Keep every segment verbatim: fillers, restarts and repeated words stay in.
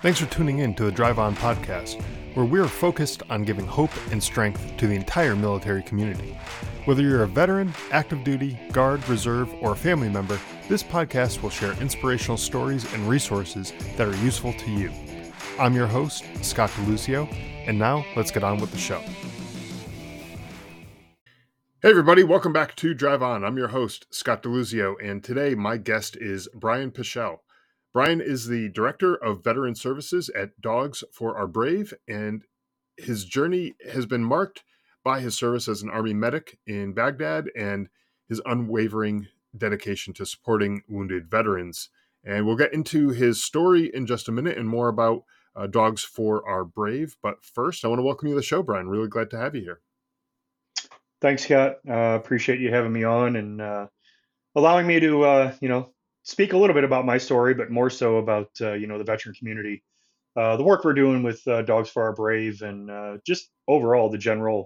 Thanks for tuning in to the Drive On podcast, where we are focused on giving hope and strength to the entire military community. Whether you're a veteran, active duty, guard, reserve, or a family member, this podcast will share inspirational stories and resources that are useful to you. I'm your host, Scott DeLuzio, and now let's get on with the show. Hey everybody, welcome back to Drive On. I'm your host, Scott DeLuzio, and today my guest is Brian Pichel. Brian is the Director of Veteran Services at Dogs for Our Brave, and his journey has been marked by his service as an Army medic in Baghdad and his unwavering dedication to supporting wounded veterans. And we'll get into his story in just a minute and more about uh, Dogs for Our Brave. But first, I want to welcome you to the show, Brian. Really glad to have you here. Thanks, Scott. Uh, appreciate you having me on and uh, allowing me to, uh, you know, speak a little bit about my story, but more so about, uh, you know, the veteran community, uh, the work we're doing with uh, Dogs for Our Brave, and uh, just overall the general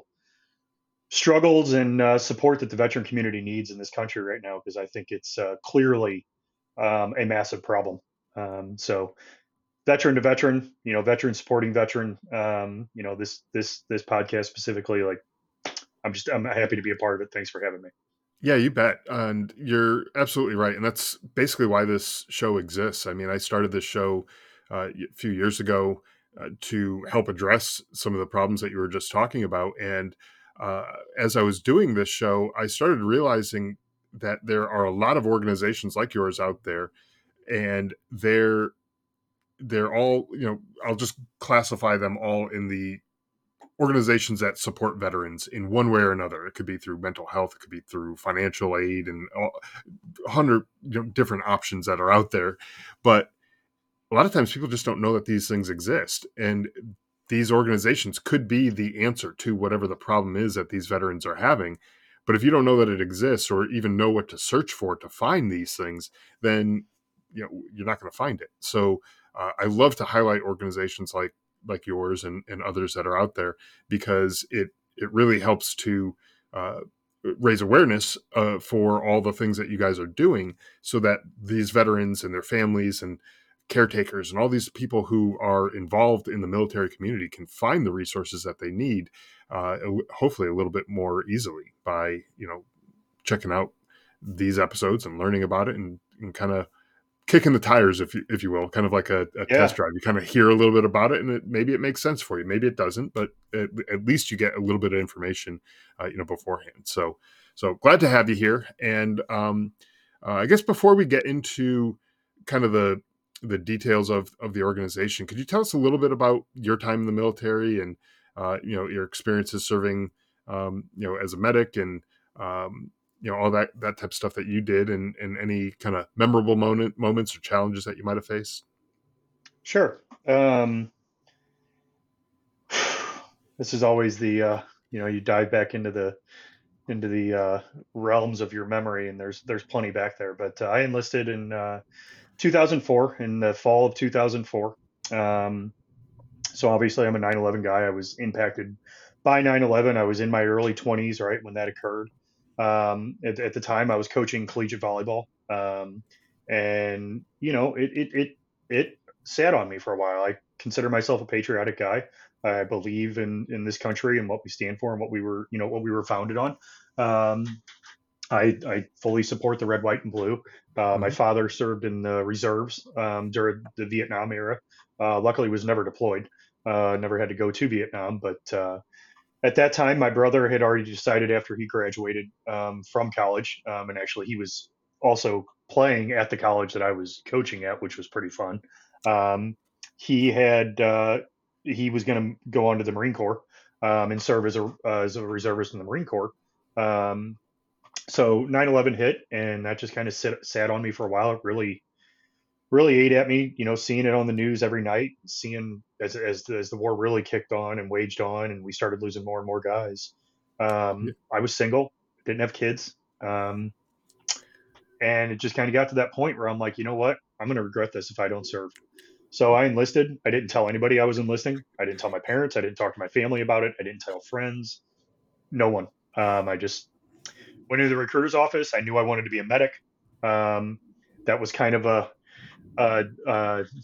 struggles and uh, support that the veteran community needs in this country right now, because I think it's uh, clearly um, a massive problem. Um, so, veteran to veteran, you know, veteran supporting veteran. Um, you know, this this this podcast specifically, like, I'm just I'm happy to be a part of it. Thanks for having me. Yeah, you bet. And you're absolutely right. And that's basically why this show exists. I mean, I started this show uh, a few years ago uh, to help address some of the problems that you were just talking about. And uh, as I was doing this show, I started realizing that there are a lot of organizations like yours out there, and they're they're all, you know, I'll just classify them all in the organizations that support veterans in one way or another. It could be through mental health, it could be through financial aid, and a hundred, you know, different options that are out there. But a lot of times people just don't know that these things exist. And these organizations could be the answer to whatever the problem is that these veterans are having. But if you don't know that it exists, or even know what to search for to find these things, then, you know, you're not going to find it. So uh, I love to highlight organizations like like yours and, and others that are out there, because it it really helps to uh, raise awareness uh, for all the things that you guys are doing, so that these veterans and their families and caretakers and all these people who are involved in the military community can find the resources that they need, uh, hopefully a little bit more easily by, you know, checking out these episodes and learning about it, and, and kind of kicking the tires, if you if you will, kind of like a, a Yeah. test drive. You kind of hear a little bit about it, and it, maybe it makes sense for you, maybe it doesn't, but at, at least you get a little bit of information, uh, you know, beforehand. So, so glad to have you here. And um, uh, I guess before we get into kind of the the details of of the organization, could you tell us a little bit about your time in the military and uh, you know, your experiences serving, um, you know, as a medic, and um, you know, all that, that type of stuff that you did, and, and any kind of memorable moment, moments or challenges that you might have faced? Sure. Um, this is always the, uh, you know, you dive back into the into the uh, realms of your memory, and there's there's plenty back there. But uh, I enlisted in uh, two thousand four, in the fall of two thousand four. Um, so obviously, I'm a nine eleven guy. I was impacted by nine eleven. I was in my early twenties, right, when that occurred. Um, at, at the time, I was coaching collegiate volleyball, um, and you know, it it it it sat on me for a while. I consider myself a patriotic guy. I believe in in this country and what we stand for and what we were, you know, what we were founded on. Um, I, I fully support the red, white, and blue. Uh, my Mm-hmm. father served in the reserves um, during the Vietnam era. Uh, luckily, was never deployed. Uh, never had to go to Vietnam. But uh, at that time, my brother had already decided, after he graduated um, from college, um, and actually he was also playing at the college that I was coaching at, which was pretty fun. Um, he had uh, he was going to go on to the Marine Corps um, and serve as a uh, as a reservist in the Marine Corps. Um, so nine eleven hit, and that just kind of sat, sat on me for a while. It really really ate at me, you know, seeing it on the news every night, seeing as as as the war really kicked on and waged on, and we started losing more and more guys. Yeah. Um, I was single, didn't have kids, um, and it just kind of got to that point where I'm like, you know what, I'm going to regret this if I don't serve. So I enlisted. I didn't tell anybody I was enlisting. I didn't tell my parents. I didn't talk to my family about it. I didn't tell friends. No one. Um, I just went into the recruiter's office. I knew I wanted to be a medic. Um, that was kind of a, a, a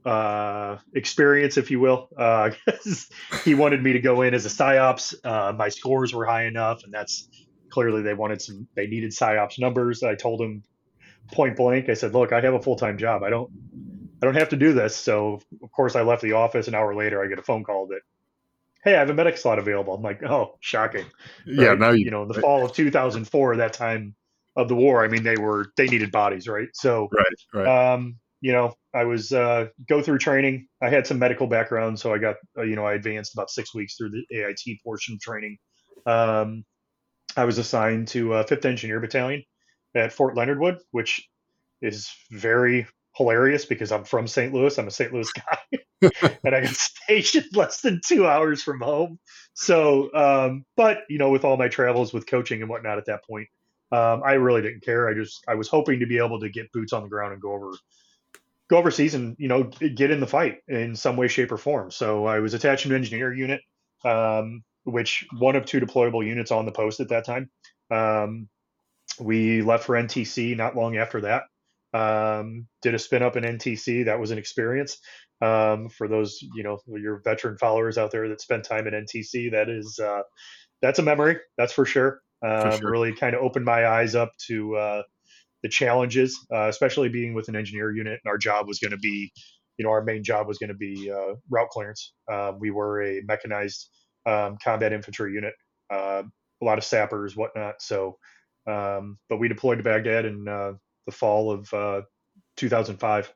uh, experience, if you will. Uh, he wanted me to go in as a psyops. Uh, my scores were high enough, and that's clearly they wanted some. They needed psyops numbers. I told him point blank. I said, "Look, I have a full time job. I don't. I don't have to do this." So of course, I left the office. An hour later, I get a phone call that, "Hey, I have a medic slot available." I'm like, "Oh, shocking!" Yeah, Right? now you You know, in the right, fall of two thousand four, that time of the war, I mean, they were they needed bodies, right? So right, right. um, you know, I was uh, go through training. I had some medical background, so I got uh, you know I advanced about six weeks through the A I T portion of training. Um, I was assigned to uh, Fifth Engineer Battalion at Fort Leonard Wood, which is very hilarious because I'm from Saint Louis. I'm a Saint Louis guy, and I got stationed less than two hours from home. So, um, but you know, with all my travels with coaching and whatnot at that point, um, I really didn't care. I just I was hoping to be able to get boots on the ground and go over go overseas and you know get in the fight in some way, shape, or form. So I was attached to an engineer unit, um, which one of two deployable units on the post at that time. Um, we left for N T C not long after that. Um, did a spin up in N T C. That was an experience. Um, for those you know your veteran followers out there that spent time at N T C, that is uh, that's a memory. That's for sure. For Um, sure. really kind of opened my eyes up to uh, the challenges, uh, especially being with an engineer unit. And our job was going to be, you know, our main job was going to be uh, route clearance. Uh, we were a mechanized um, combat infantry unit, uh, a lot of sappers, whatnot. So, um, but we deployed to Baghdad in uh, the fall of uh, two thousand five.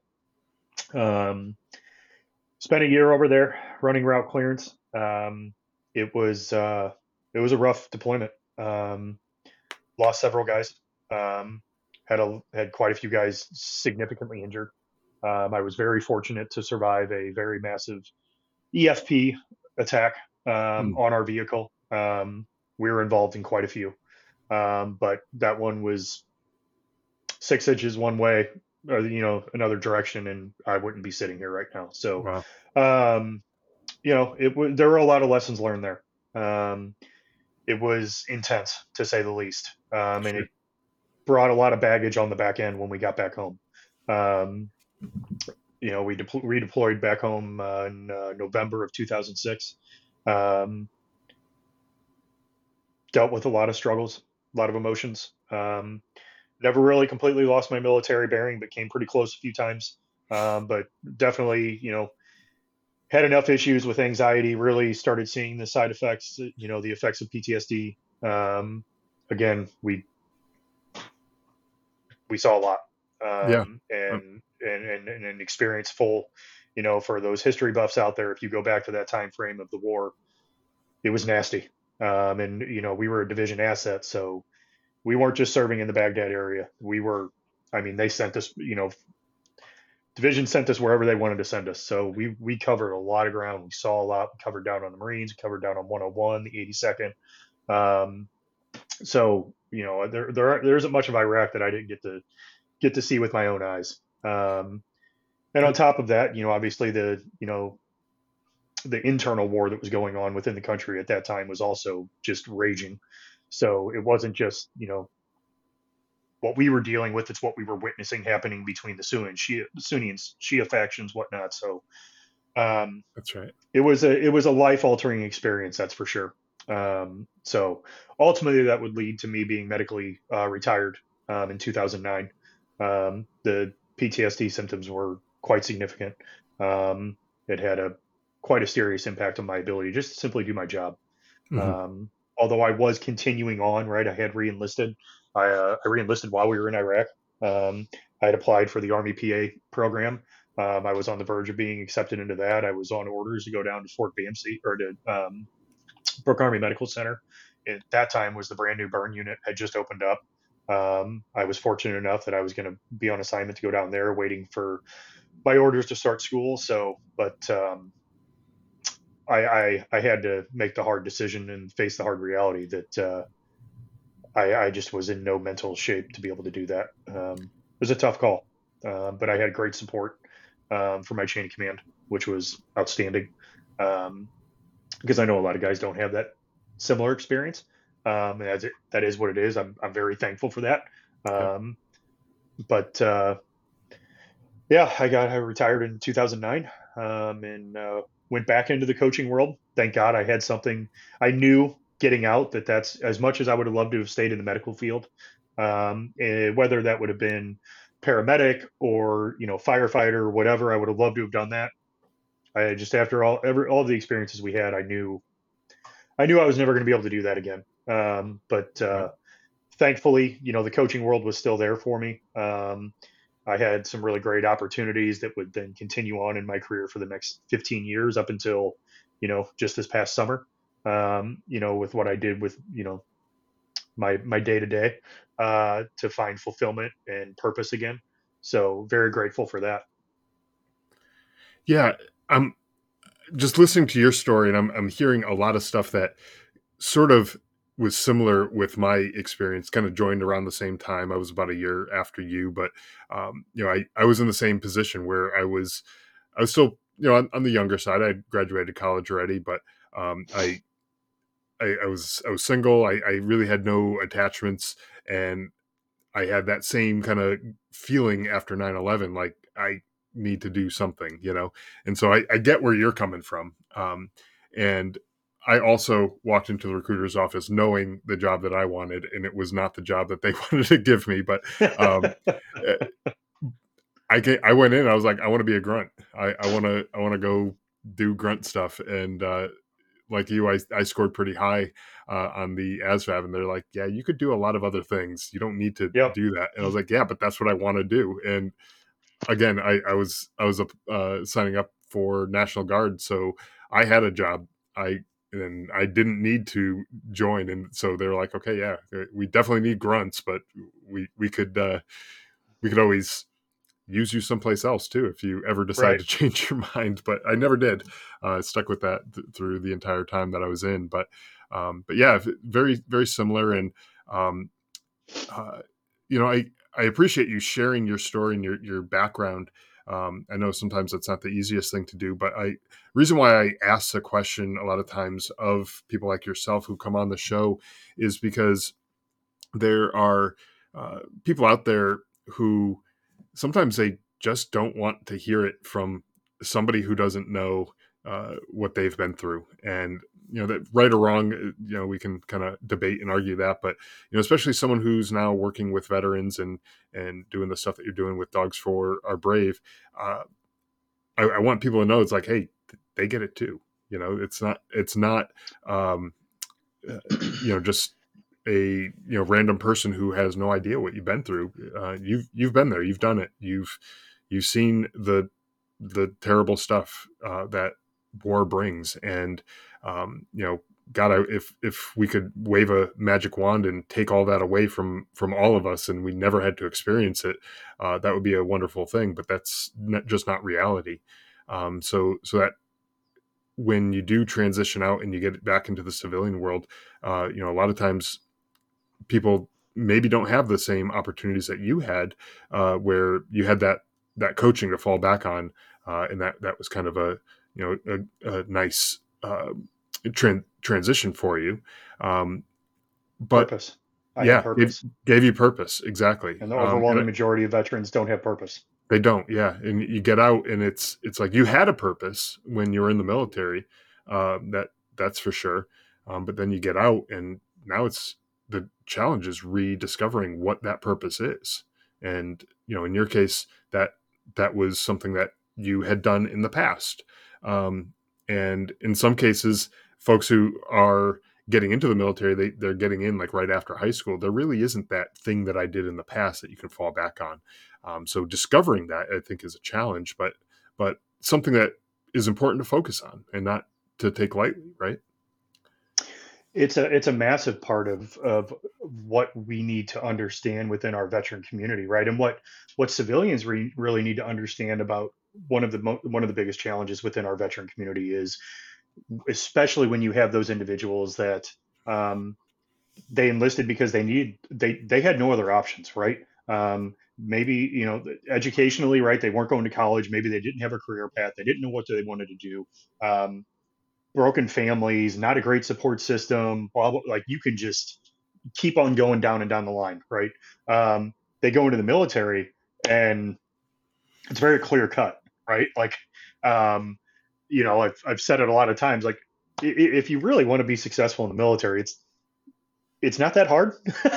Um, spent a year over there running route clearance. Um, it was uh, it was a rough deployment. Um, lost several guys. Um, had a had quite a few guys significantly injured. Um, I was very fortunate to survive a very massive E F P attack um, Mm, on our vehicle. Um, we were involved in quite a few, um, but that one was six inches one way, or you know another direction, and I wouldn't be sitting here right now. So, wow. um, you know, it was there were a lot of lessons learned there. Um, it was intense to say the least, um, and Sure. it brought a lot of baggage on the back end when we got back home. Um, you know, we depl- redeployed back home uh, in uh, November of two thousand six. Um, dealt with a lot of struggles, a lot of emotions. Um, never really completely lost my military bearing, but came pretty close a few times. Um, but definitely, you know, had enough issues with anxiety. Really started seeing the side effects, you know, the effects of P T S D. Um, again, we we saw a lot, Yeah. um, Uh, and, and and and an experience full. You know, for those history buffs out there, if you go back to that time frame of the war, it was nasty. Um, and you know, we were a division asset, so we weren't just serving in the Baghdad area. We were, I mean, they sent us, you know, division sent us wherever they wanted to send us. So we we covered a lot of ground. We saw a lot. We covered down on the Marines, we covered down on one oh one, the eighty-second. Um, so you know, there there there isn't much of Iraq that I didn't get to get to see with my own eyes. Um, and on it, top of that, you know, obviously the you know the internal war that was going on within the country at that time was also just raging. So it wasn't just you know what we were dealing with; it's what we were witnessing happening between the Sunni and Shia, Sunni and Shia factions, whatnot. So um, that's right. it was a it was a life altering experience, that's for sure. Um, so ultimately, that would lead to me being medically uh, retired um, in two thousand nine. Um, the P T S D symptoms were quite significant. Um, it had a quite a serious impact on my ability just to simply do my job. Hmm. Um, although I was continuing on, right? I had reenlisted. I, uh, I reenlisted while we were in Iraq. Um, I had applied for the Army P A program. Um, I was on the verge of being accepted into that. I was on orders to go down to Fort Bamsey or to um, Brooke Army Medical Center. At that time was the brand new burn unit had just opened up. Um, I was fortunate enough that I was going to be on assignment to go down there, waiting for my orders to start school. So, but um, I, I I had to make the hard decision and face the hard reality that uh, I, I just was in no mental shape to be able to do that. Um, it was a tough call, um, but I had great support um, from my chain of command, which was outstanding. Um, because I know a lot of guys don't have that similar experience. Um, and as it, that is what it is. I'm I'm very thankful for that. Yep. Um, but uh, Yeah, I got I retired in two thousand nine, um, and uh, went back into the coaching world. Thank God I had something. I knew getting out that that's as much as I would have loved to have stayed in the medical field, um, eh, whether that would have been paramedic or you know firefighter or whatever. I would have loved to have done that. I just after all every all of the experiences we had, I knew I knew I was never going to be able to do that again. Um, but Yep. uh, thankfully, you know, the coaching world was still there for me. Um, I had some really great opportunities that would then continue on in my career for the next fifteen years up until, you know, just this past summer. Um, you know, with what I did with, you know, my my day to day uh to find fulfillment and purpose again. So very grateful for that. Yeah, I'm just listening to your story, and I'm I'm hearing a lot of stuff that sort of was similar with my experience. Kind of joined around the same time. I was about a year after you, but um, you know, I I was in the same position where I was I was still, you know, on, on the younger side. I graduated college already, but um, I, I I was I was single. I, I really had no attachments, and I had that same kind of feeling after nine eleven, like I need to do something, you know? And so I, I get where you're coming from. Um, and I also walked into the recruiter's office knowing the job that I wanted, and it was not the job that they wanted to give me. But um, eh, I get, I went in, I was like, I want to be a grunt. I, I want to, I want to go do grunt stuff. And uh, like you, I, I scored pretty high uh, on the A S V A B, and they're like, yeah, you could do a lot of other things. You don't need to Yep. do that. And I was like, yeah, but that's what I want to do. And again, I, I was I was uh, signing up for National Guard, so I had a job. I and I didn't need to join, and so they're like, okay, yeah, we definitely need grunts, but we we could uh, we could always use you someplace else too if you ever decide Right. to change your mind. But I never did. Uh, I stuck with that th- through the entire time that I was in. But um, but yeah, very very similar. And um, uh, you know, I I appreciate you sharing your story and your your background. Um, I know sometimes that's not the easiest thing to do, but I reason why I ask the question a lot of times of people like yourself who come on the show is because there are uh, people out there who sometimes they just don't want to hear it from somebody who doesn't know uh, what they've been through. And you know that right or wrong, uh, you know, we can kind of debate and argue that, but you know, especially someone who's now working with veterans and and doing the stuff that you're doing with Dogs for Our Brave, uh, I, I want people to know it's like, hey, they get it too. You know, it's not it's not um, uh, you know just a you know random person who has no idea what you've been through. Uh, you've you've been there, you've done it, you've you've seen the the terrible stuff uh, that war brings, and um, you know, God, I, if if we could wave a magic wand and take all that away from from all of us, and we never had to experience it, uh, that would be a wonderful thing. But that's not, just not reality. Um, so so that when you do transition out and you get back into the civilian world, uh, you know, a lot of times people maybe don't have the same opportunities that you had, uh, where you had that that coaching to fall back on, uh, and that that was kind of a you know a, a nice uh, tran- transition for you. Um, but Purpose. I had yeah, it purpose. gave you purpose exactly, And the um, and overwhelming majority of veterans don't have purpose. they don't. Yeah, and you get out, and it's it's like you had a purpose when you were in the military. Uh, that that's for sure. Um, but then you get out, and now it's the challenge is rediscovering what that purpose is. And you know, in your case, that that was something that you had done in the past. Um, and in some cases, folks who are getting into the military, they they're getting in like right after high school. There really isn't that thing that I did in the past that you can fall back on. Um, so discovering that I think is a challenge, but but something that is important to focus on and not to take lightly, right? It's a it's a massive part of of what we need to understand within our veteran community, right? And what what civilians re- really need to understand about one of the mo- one of the biggest challenges within our veteran community is, especially when you have those individuals that um, they enlisted because they need they they had no other options, right? Um, maybe you know educationally, right? They weren't going to college. Maybe they didn't have a career path. They didn't know what they wanted to do. Um, broken families, not a great support system, blah, blah, like you can just keep on going down and down the line, right? Um, they go into the military and It's very clear cut, right? Like, um, you know, I've I've said it a lot of times. Like, if you really want to be successful in the military, it's it's not that hard.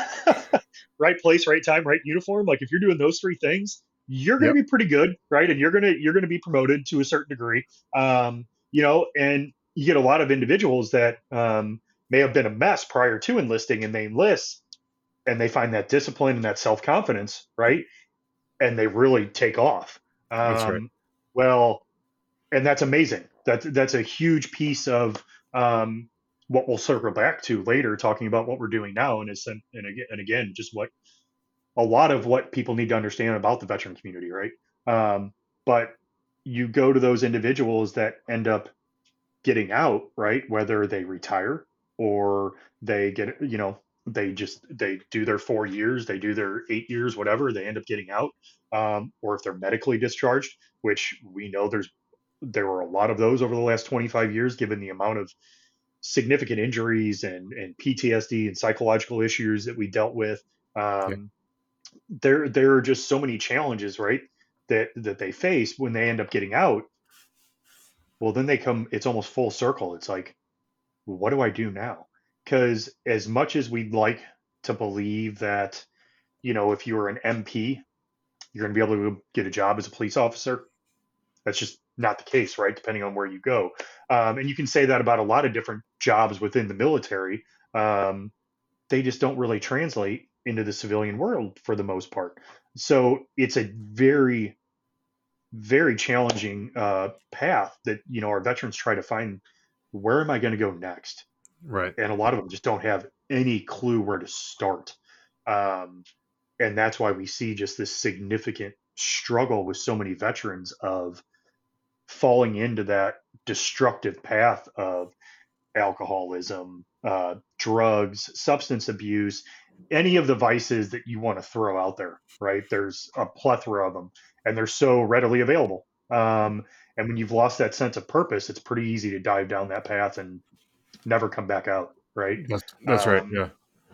Right place, right time, right uniform. Like, if you're doing those three things, you're going to Yep. be pretty good, right? And you're gonna you're gonna be promoted to a certain degree. Um, you know, and you get a lot of individuals that um, may have been a mess prior to enlisting, and they enlist and they find that discipline and that self confidence, right? And they really take off. That's right. Um, well, and that's amazing. That's that's a huge piece of um, what we'll circle back to later, talking about what we're doing now, and it's and, again and again, just what a lot of what people need to understand about the veteran community, right? Um, but you go to those individuals that end up getting out, right? Whether they retire or they get, you know, they just they do their four years, they do their eight years, whatever, they end up getting out, um, or if they're medically discharged, which we know there's there were a lot of those over the last twenty-five years, given the amount of significant injuries and and P T S D and psychological issues that we dealt with. Yeah. Um, there there are just so many challenges, right? That that they face when they end up getting out. Well, then they come. It's almost full circle. It's like, what do I do now? Because as much as we'd like to believe that, you know, if you were an M P, you're going to be able to get a job as a police officer, that's just not the case, right? Depending on where you go. Um, and you can say that about a lot of different jobs within the military. Um, they just don't really translate into the civilian world for the most part. So it's a very, very challenging uh, path that, you know, our veterans try to find, where am I going to go next? Right. And a lot of them just don't have any clue where to start. Um, and that's why we see just this significant struggle with so many veterans of falling into that destructive path of alcoholism, uh, drugs, substance abuse, any of the vices that you want to throw out there, right? There's a plethora of them, and they're so readily available. Um, and when you've lost that sense of purpose, it's pretty easy to dive down that path and never come back out, right? That's that's right. Um, Yeah.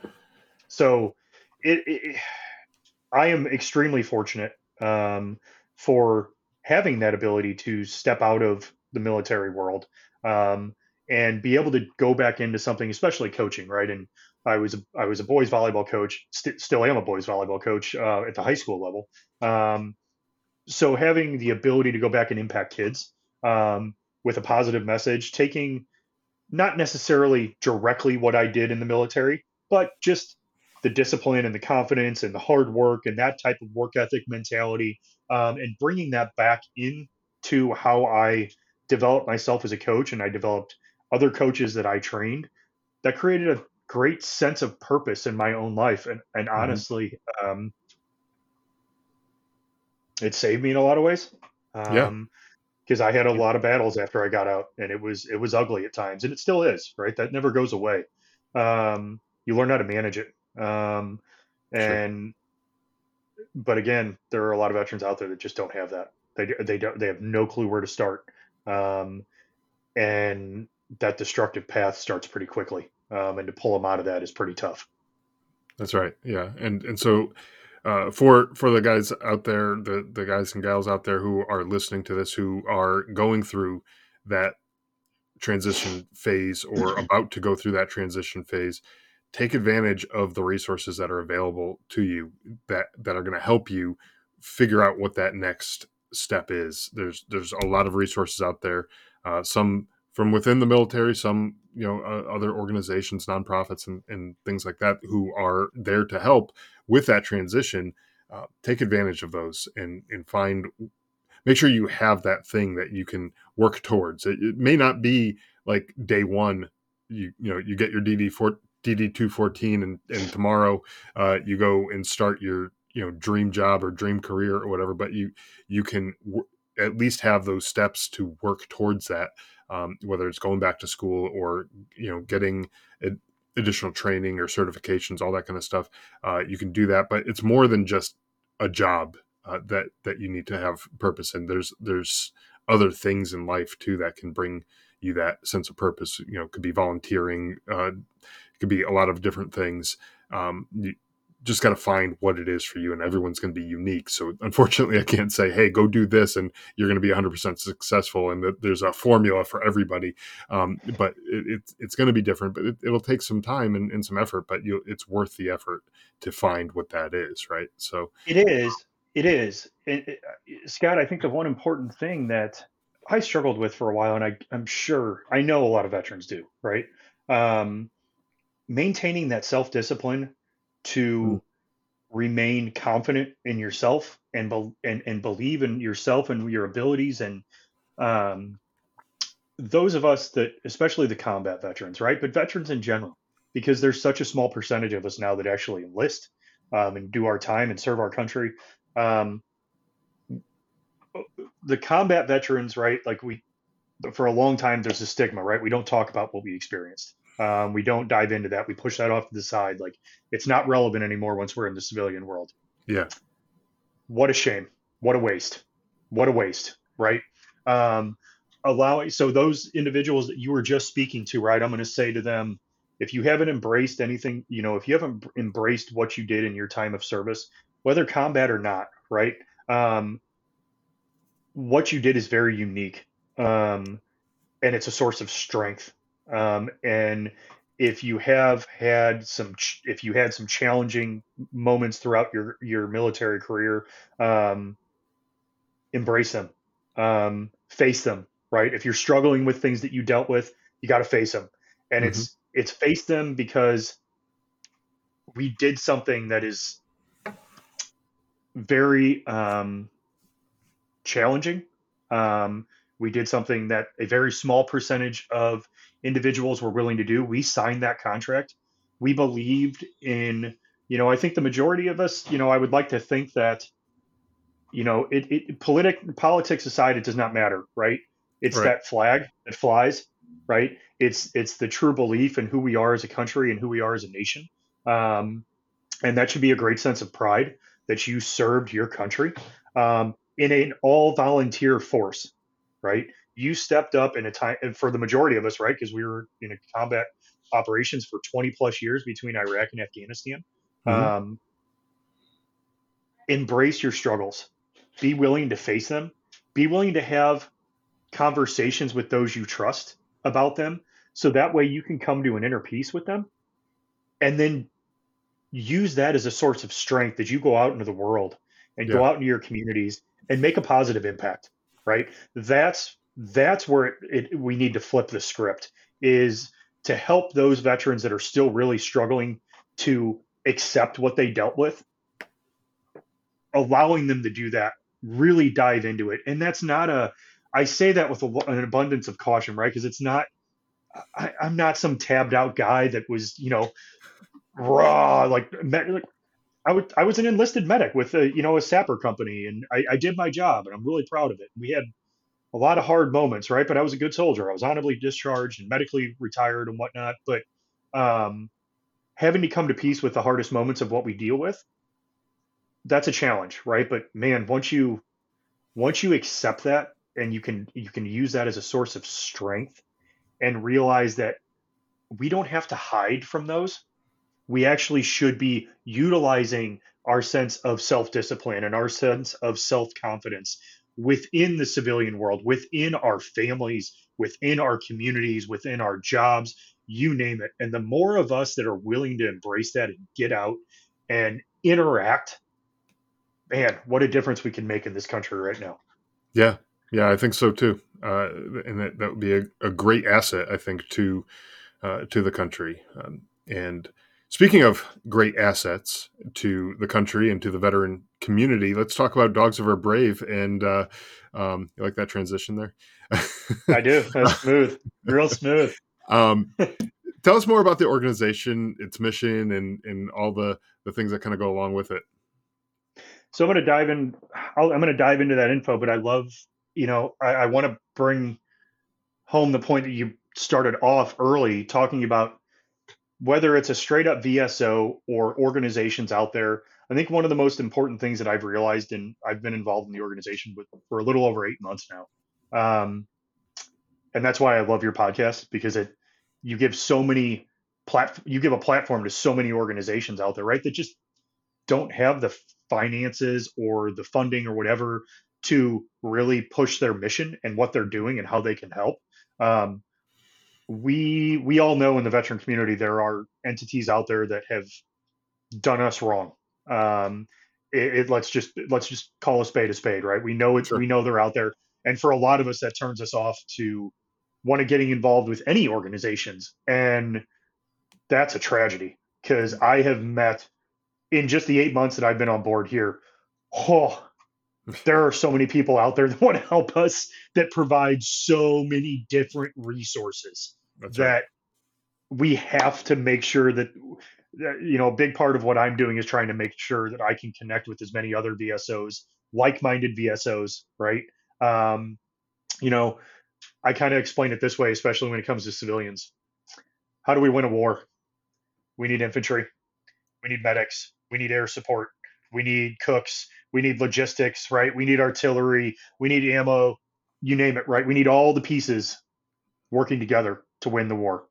so it, it, I am extremely fortunate um, for having that ability to step out of the military world um, and be able to go back into something, especially coaching, right? And I was a, I was a boys volleyball coach, st- still am a boys volleyball coach uh, at the high school level. Um, so having the ability to go back and impact kids um, with a positive message, taking not necessarily directly what I did in the military, but just the discipline and the confidence and the hard work and that type of work ethic mentality, um, and bringing that back into how I developed myself as a coach and I developed other coaches that I trained. That created a great sense of purpose in my own life, and and Mhm. honestly, um, it saved me in a lot of ways. Yeah. Um, because I had a lot of battles after I got out, and it was it was ugly at times, and it still is, right? That never goes away. Um, you learn how to manage it, um, Sure. and but again, there are a lot of veterans out there that just don't have that. They they don't they have no clue where to start, um, and that destructive path starts pretty quickly, um, and to pull them out of that is pretty tough. That's right. Yeah. And and so uh, for for the guys out there, the the guys and gals out there who are listening to this, who are going through that transition phase or about to go through that transition phase, take advantage of the resources that are available to you that that are going to help you figure out what that next step is. There's there's a lot of resources out there, uh, some from within the military, some you know uh, other organizations, nonprofits, and, and things like that who are there to help with that transition. Uh, take advantage of those and and find make sure you have that thing that you can work towards. It, it may not be like day one, you you know you get your D D four D D two fourteen and and tomorrow uh, you go and start your you know dream job or dream career or whatever, but you you can w- at least have those steps to work towards that. Um, whether it's going back to school or you know getting a, additional training or certifications, all that kind of stuff, uh, you can do that. But it's more than just a job uh, that that you need to have purpose in. There's there's other things in life too that can bring you that sense of purpose. You know, it could be volunteering, uh, it could be a lot of different things. Um, you, just got to find what it is for you, and everyone's going to be unique. So unfortunately, I can't say, hey, go do this and you're going to be one hundred percent successful, and that there's a formula for everybody. Um, but it, it, it's going to be different, but it, it'll take some time and, and some effort, but you, it's worth the effort to find what that is. Right. So It is. It is. It, it, uh, Scott, I think the one important thing that I struggled with for a while, and I, I'm sure I know a lot of veterans do, right? Um, Maintaining that self discipline mm, to remain confident in yourself and, bel and and believe in yourself and your abilities, and um, those of us that, especially the combat veterans, right? But veterans in general, because there's such a small percentage of us now that actually enlist um, and do our time and serve our country. Um, the combat veterans, right? Like we, for a long time, there's a stigma, right? We don't talk about what we experienced. Um, we don't dive into that. We push that off to the side. Like it's not relevant anymore once we're in the civilian world. yeah. What a shame. What a waste. What a waste, right? Um, allowing, so those individuals that you were just speaking to, right? I'm going to say to them, if you haven't embraced anything, you know, if you haven't embraced what you did in your time of service, whether combat or not, right? Um, what you did is very unique. Um, and it's a source of strength. Um, and if you have had some, ch- if you had some challenging moments throughout your your military career, um, embrace them, um, face them. Right? If you're struggling with things that you dealt with, you got to face them. And Hmm. it's it's face them because we did something that is very um, challenging. Um, we did something that a very small percentage of individuals were willing to do. We signed that contract. We believed in, you know, I think the majority of us, you know, I would like to think that, you know, it, it politic politics aside, it does not matter, right? It's Right. that flag that flies, right? It's it's the true belief in who we are as a country and who we are as a nation. Um, and that should be a great sense of pride that you served your country um, in an all volunteer force, right? You stepped up in a time, and for the majority of us, right? Because we were in a combat operations for twenty plus years between Iraq and Afghanistan. Hmm. Um, embrace your struggles, be willing to face them, be willing to have conversations with those you trust about them. So that way you can come to an inner peace with them and then use that as a source of strength as you go out into the world and go Yeah. out into your communities and make a positive impact, right? That's that's where it, it, we need to flip the script, is to help those veterans that are still really struggling to accept what they dealt with, allowing them to do that, really dive into it. And that's not a, I say that with a, an abundance of caution, right? Because it's not, I, I'm not some tabbed out guy that was, you know, raw, like, like I would I was an enlisted medic with a you know a sapper company, and I, I did my job, and I'm really proud of it. We had a lot of hard moments, right? But I was a good soldier. I was honorably discharged and medically retired and whatnot. But um, having to come to peace with the hardest moments of what we deal with, that's a challenge, right? But man, once you once you accept that, and you can you can use that as a source of strength and realize that we don't have to hide from those. We actually should be utilizing our sense of self discipline and our sense of self confidence within the civilian world, within our families, within our communities, within our jobs, you name it. And the more of us that are willing to embrace that and get out and interact, man, what a difference we can make in this country right now. Yeah. Yeah. I think so too. Uh, and that, that would be a, a great asset, I think, to uh, to the country. Um, and speaking of great assets to the country and to the veteran community, let's talk about Dogs of Our Brave. And uh, um, you like that transition there? I do. That's smooth, real smooth. um, tell us more about the organization, its mission, and and all the the things that kind of go along with it. So I'm going to dive in. I'll, I'm going to dive into that info, but I love, you know, I, I want to bring home the point that you started off early talking about, whether it's a straight up V S O or organizations out there. I think one of the most important things that I've realized, and I've been involved in the organization with for a little over eight months now, um, and that's why I love your podcast, because it you give so many plat you give a platform to so many organizations out there, right? That just don't have the finances or the funding or whatever to really push their mission and what they're doing and how they can help. Um, we we all know in the veteran community there are entities out there that have done us wrong. Um, it, it let's just let's just call a spade a spade, right? We know it. Sure. We know they're out there, and for a lot of us, that turns us off to want to getting involved with any organizations, and that's a tragedy because I have met in just the eight months that I've been on board here. Oh, there are so many people out there that want to help us that provide so many different resources That's right. that we have to make sure that you know a big part of what I'm doing is trying to make sure that I can connect with as many other V S Os, like-minded V S Os, right? Um, you know, I kind of explain it this way, especially when it comes to civilians. How do we win a war? We need infantry, we need medics, we need air support, we need cooks, we need logistics, right? We need artillery, we need ammo, you name it, right? We need all the pieces working together to win the war.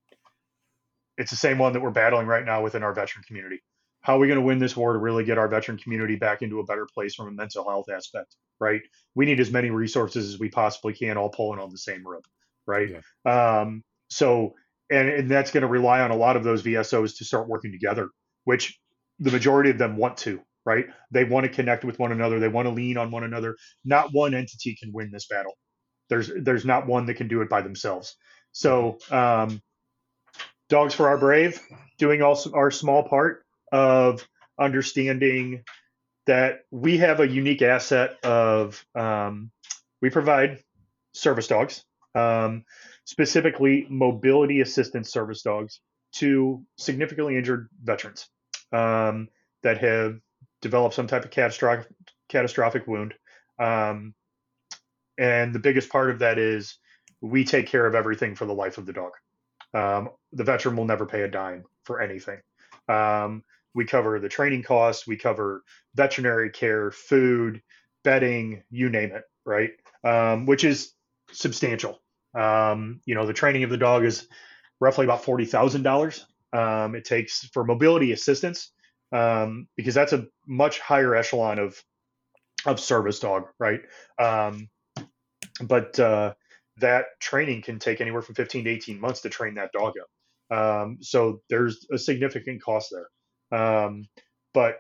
It's the same one that we're battling right now within our veteran community. How are we going to win this war to really get our veteran community back into a better place from a mental health aspect, right? We need as many resources as we possibly can, all pulling on the same rope, right? Yeah. Um, so, and, and that's going to rely on a lot of those V S Os to start working together, which the majority of them want to, right? They want to connect with one another. They want to lean on one another. Not one entity can win this battle. There's, there's not one that can do it by themselves. Mhm. So, um, Dogs for Our Brave, doing all our small part of understanding that we have a unique asset of um, we provide service dogs, um, specifically mobility assistance service dogs to significantly injured veterans um, that have developed some type of catastrophic catastrophic wound. Um, and the biggest part of that is we take care of everything for the life of the dog. Um, the veteran will never pay a dime for anything. Um, we cover the training costs, we cover veterinary care, food, bedding, you name it, right? Um, which is substantial. Um, you know, the training of the dog is roughly about forty thousand dollars. Um, it takes for mobility assistance um, because that's a much higher echelon of of service dog, right? Um, but uh, that training can take anywhere from fifteen to eighteen months to train that dog up. Um, so there's a significant cost there. Um, but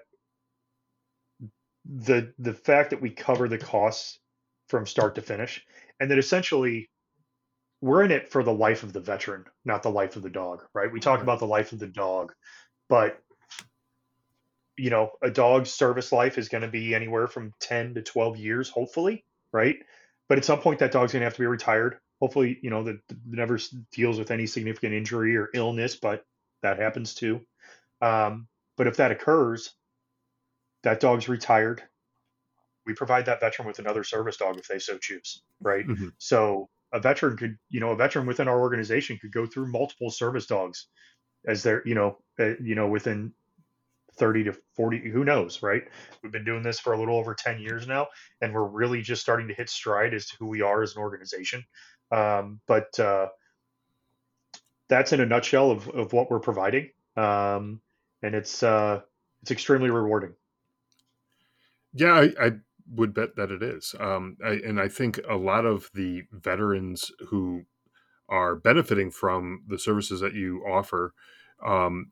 the the fact that we cover the costs from start to finish, and that essentially we're in it for the life of the veteran, not the life of the dog, right? We talk Right. about the life of the dog, but you know, a dog's service life is going to be anywhere from ten to twelve years, hopefully, right? But at some point, that dog's going to have to be retired. Hopefully, you know, that that never s- deals with any significant injury or illness, but that happens too. Um, but if that occurs, that dog's retired. We provide that veteran with another service dog if they so choose, right? Mhm. So a veteran could, you know, a veteran within our organization could go through multiple service dogs as they're, you know, uh, you know, within thirty to forty, who knows, right? We've been doing this for a little over ten years now, and we're really just starting to hit stride as to who we are as an organization. Um, but uh, that's in a nutshell of, of what we're providing. Um, and it's, uh, it's extremely rewarding. Yeah, I, I would bet that it is. Um, I, and I think a lot of the veterans who are benefiting from the services that you offer um,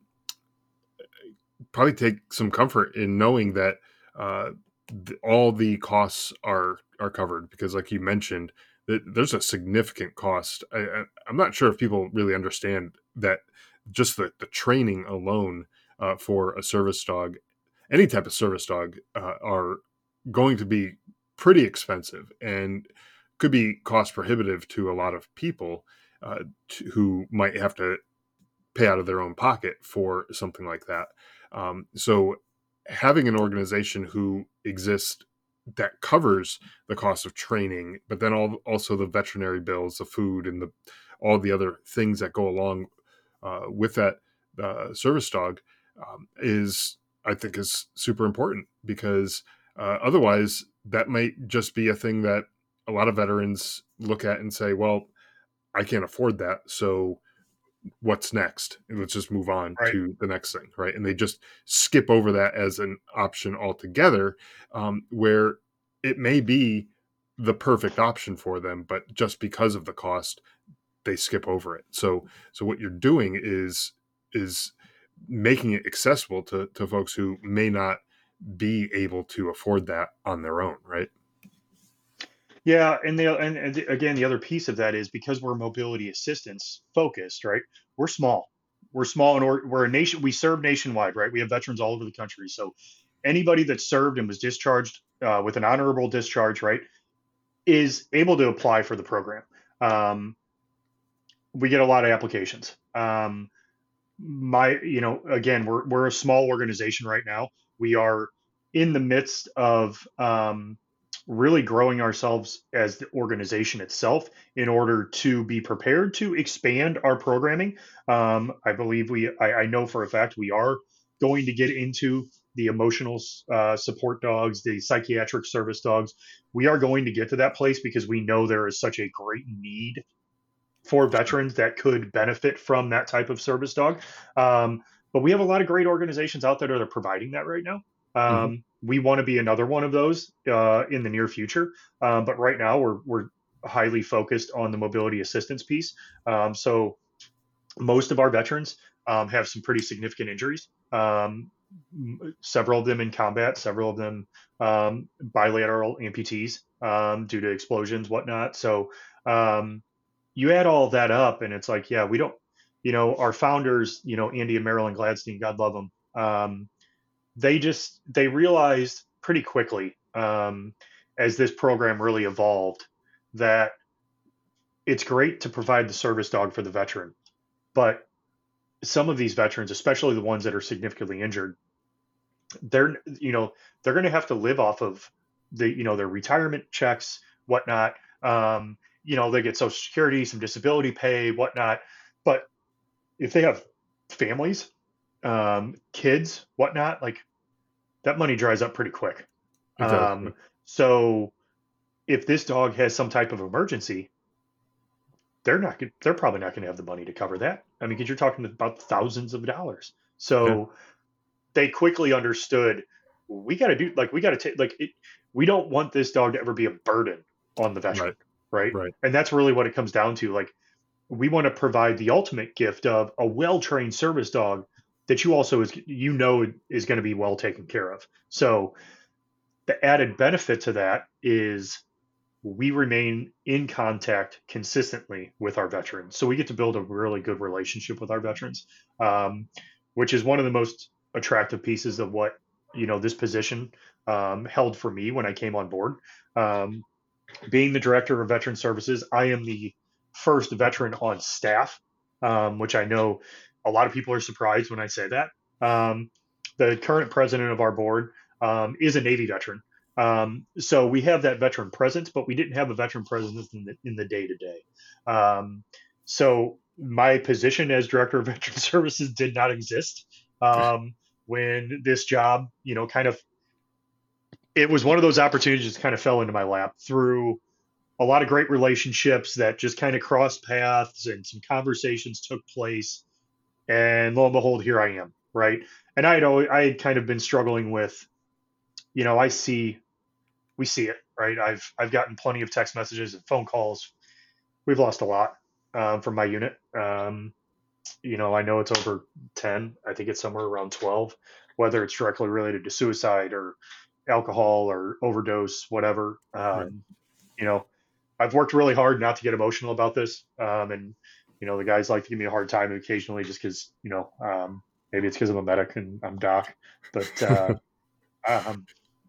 probably take some comfort in knowing that uh, th- all the costs are are covered because, like you mentioned, that there's a significant cost. I, I, I'm not sure if people really understand that just the, the training alone uh, for a service dog, any type of service dog, uh, are going to be pretty expensive and could be cost prohibitive to a lot of people uh, to, who might have to pay out of their own pocket for something like that. Um, so having an organization who exists that covers the cost of training, but then all, also the veterinary bills, the food, and the all the other things that go along uh, with that uh, service dog um, is, I think, is super important because uh, otherwise that might just be a thing that a lot of veterans look at and say, "Well, I can't afford that, so." what's next, and let's just move on Right. to the next thing, right? And they just skip over that as an option altogether, um, where it may be the perfect option for them, but just because of the cost, they skip over it. So, so what you're doing is is making it accessible to to folks who may not be able to afford that on their own, right? Yeah, and the and, and the- again, the other piece of that is because we're mobility assistance focused, right? We're small. We're small, and we're, we're a nation. We serve nationwide, right? We have veterans all over the country. So anybody that served and was discharged uh, with an honorable discharge, right, is able to apply for the program. Um, we get a lot of applications. Um, my, you know, again, we're we're a small organization right now. We are in the midst of um, really growing ourselves as the organization itself in order to be prepared to expand our programming. Um, I believe we, I, I know for a fact we are going to get into the emotional uh, support dogs, the psychiatric service dogs. We are going to get to that place because we know there is such a great need for veterans that could benefit from that type of service dog. Um, but we have a lot of great organizations out there that are providing that right now. Hmm. Um, we want to be another one of those uh, in the near future. Um, but right now we're, we're highly focused on the mobility assistance piece. Um, so most of our veterans um, have some pretty significant injuries. Um, Several of them in combat, several of them um, bilateral amputees um, due to explosions, whatnot. So um, you add all of that up, and it's like, yeah, we don't, you know, our founders, you know, Andy and Marilyn Gladstein, God love them. Um, they just they realized pretty quickly um, as this program really evolved that it's great to provide the service dog for the veteran, but some of these veterans, especially the ones that are significantly injured, they're you know they're going to have to live off of the you know their retirement checks, whatnot. Um, you know they get Social Security, some disability pay, whatnot. But if they have families, um, kids, whatnot, like that money dries up pretty quick. It does. Yeah. Um, so if this dog has some type of emergency, they're not they're probably not going to have the money to cover that. I mean, because you're talking about thousands of dollars. Yeah. So they quickly understood we got to do like we got to take like it, we don't want this dog to ever be a burden on the Right. veteran, right? Right. And that's really what it comes down to. Like we want to provide the ultimate gift of a well-trained service dog that you also is you know is going to be well taken care of. So the added benefit to that is we remain in contact consistently with our veterans. So we get to build a really good relationship with our veterans, um, which is one of the most attractive pieces of what, you know, this position um, held for me when I came on board. Um, Being the director of veteran services, I am the first veteran on staff, um, which I know a lot of people are surprised when I say that. Um, the current president of our board um, is a Navy veteran. Um, so we have that veteran presence, but we didn't have a veteran presence in the in the day to day. Um, So my position as director of veteran services did not exist um, when this job, you know, kind of it was one of those opportunities that kind of fell into my lap through a lot of great relationships that just kind of crossed paths and some conversations took place. And lo and behold, here I am, right? And I had always, I had kind of been struggling with, you know, I see, we see it, right? I've I've gotten plenty of text messages and phone calls. We've lost a lot um, from my unit. Um, you know, I know it's over ten. I think it's somewhere around twelve, whether it's directly related to suicide or alcohol or overdose, whatever. Right. Um, you know, I've worked really hard not to get emotional about this. Um, and, you know, the guys like to give me a hard time occasionally just because, you know, um, maybe it's because I'm a medic and I'm doc. But, uh, um,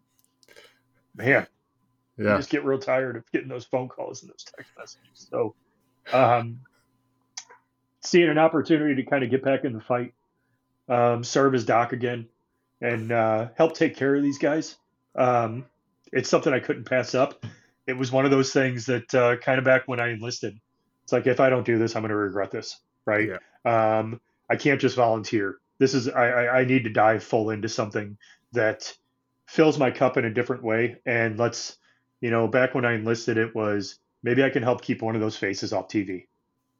man, you Yeah. just get real tired of getting those phone calls and those text messages. So, um, seeing an opportunity to kind of get back in the fight, um, serve as doc again, and uh, help take care of these guys. Um, it's something I couldn't pass up. It was one of those things that uh, kind of back when I enlisted, it's like if I don't do this, I'm going to regret this, right? Yeah. Um, I can't just volunteer. This is I, I, I need to dive full into something that fills my cup in a different way. And let's, you know, back when I enlisted, it was maybe I can help keep one of those faces off T V,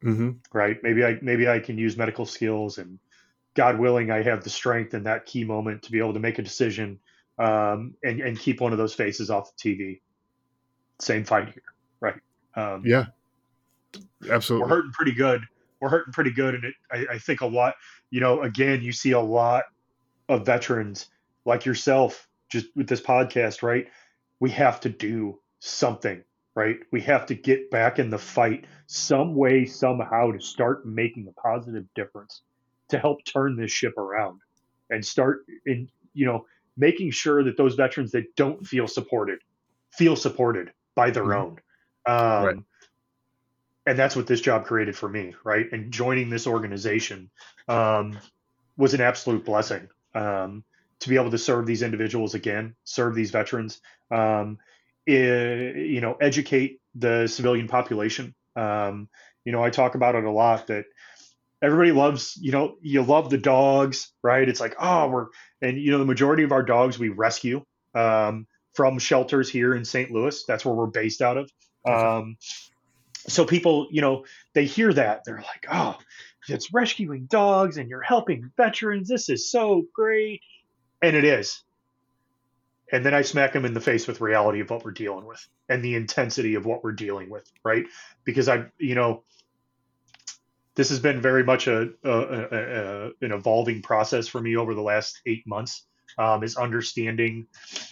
Hmm. right? Maybe I maybe I can use medical skills, and God willing, I have the strength in that key moment to be able to make a decision, um, and and keep one of those faces off the T V. Same fight here, right? Um, Yeah, we're absolutely. hurting pretty good. We're hurting pretty good, and it, I, I think a lot. You know, again, you see a lot of veterans like yourself just with this podcast, right? We have to do something, right? We have to get back in the fight some way, somehow, to start making a positive difference to help turn this ship around and start in, you know, making sure that those veterans that don't feel supported feel supported by their Mhm. own. Right. Um, and that's what this job created for me, right? And joining this organization um, was an absolute blessing, um, to be able to serve these individuals again, serve these veterans, um, eh, you know, educate the civilian population. Um, you know, I talk about it a lot that everybody loves, you know, you love the dogs, right? It's like, oh, we're, and, you know, the majority of our dogs we rescue um, from shelters here in Saint Louis. That's where we're based out of. Okay. Um, so people, you know, they hear that, they're like, oh, it's rescuing dogs and you're helping veterans, this is so great. And it is. And then I smack them in the face with reality of what we're dealing with and the intensity of what we're dealing with, right? Because I, you know, this has been very much a, a, a, a an evolving process for me over the last eight months, um, is understanding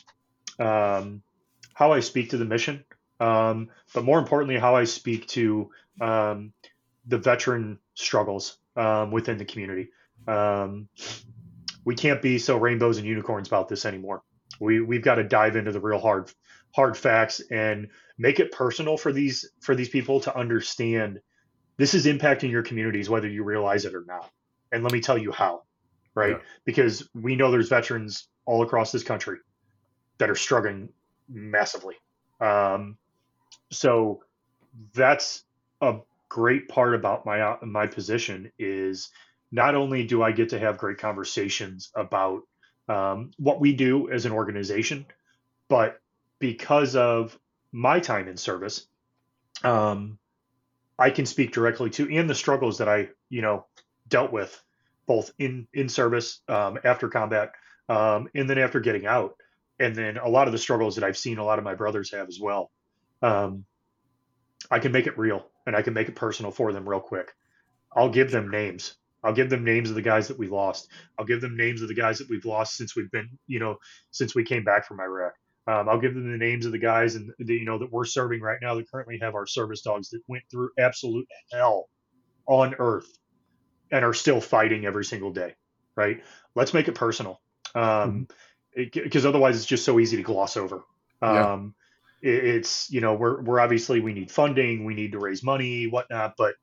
um, how I speak to the mission, um, but more importantly, how I speak to um, the veteran struggles um, within the community. Um, we can't be so rainbows and unicorns about this anymore. We we've got to dive into the real hard hard facts and make it personal for these for these people to understand this is impacting your communities whether you realize it or not. And let me tell you how, right? Yeah. Because we know there's veterans all across this country that are struggling massively. Um, so that's a great part about my uh, my position is not only do I get to have great conversations about um, what we do as an organization, but because of my time in service, um, I can speak directly to and the struggles that I you know dealt with both in in service, um, after combat, um, and then after getting out, and then a lot of the struggles that I've seen a lot of my brothers have as well. Um, I can make it real and I can make it personal for them real quick. I'll give them Sure. names. I'll give them names of the guys that we lost. I'll give them names of the guys that we've lost since we've been, you know, since we came back from Iraq. Um, I'll give them the names of the guys and the, you know that we're serving right now that currently have our service dogs that went through absolute hell on earth and are still fighting every single day. Right? Let's make it personal, Mhm. um, because otherwise it's just so easy to gloss over. Yeah. Um, it, it's you know we're we're obviously we need funding, we need to raise money, whatnot, but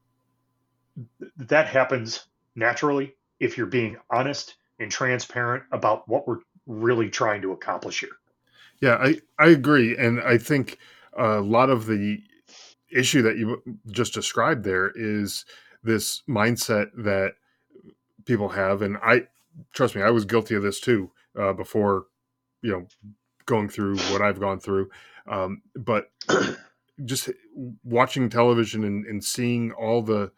that happens naturally if you're being honest and transparent about what we're really trying to accomplish here. Yeah, I I agree, and I think a lot of the issue that you just described there is this mindset that people have, and I trust me, I was guilty of this too uh, before, you know, going through what I've gone through. Um, but just watching television and, and seeing all the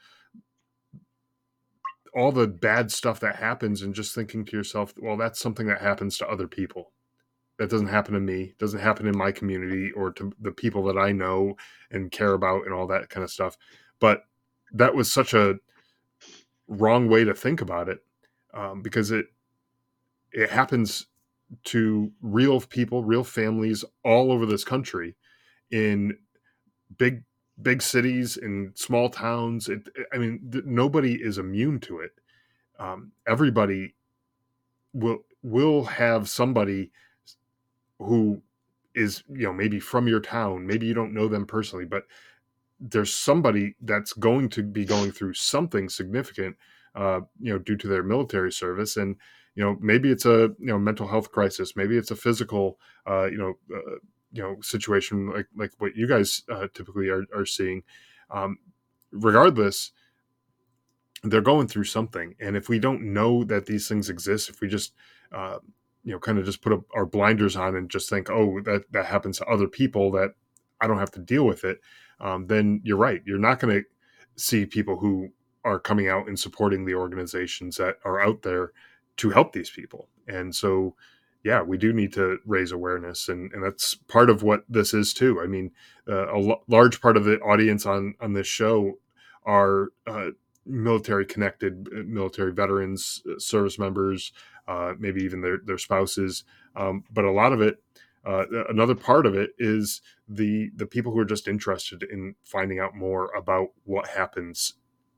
all the bad stuff that happens, and just thinking to yourself, well, that's something that happens to other people. That doesn't happen to me, doesn't happen in my community or to the people that I know and care about and all that kind of stuff. But that was such a wrong way to think about it, um, because it it happens to real people, real families all over this country in big big cities in small towns. It, I mean, th- nobody is immune to it. Um, everybody will will have somebody who is, you know, maybe from your town, maybe you don't know them personally, but there's somebody that's going to be going through something significant, uh, you know, due to their military service. And you know, maybe it's a, you know, mental health crisis, maybe it's a physical, uh, you know, uh, you know, situation like like what you guys uh, typically are, are seeing. Um, Regardless, they're going through something, and if we don't know that these things exist, if we just uh, you know, kind of just put a, our blinders on and just think, oh, that that happens to other people, that I don't have to deal with it, um, then you're right, you're not going to see people who are coming out and supporting the organizations that are out there to help these people. And so, yeah, we do need to raise awareness, and, and that's part of what this is too. I mean, uh, a l- large part of the audience on on this show are uh, military connected, uh, military veterans, uh, service members, uh, maybe even their their spouses. Um, but a lot of it, uh, another part of it, is the the people who are just interested in finding out more about what happens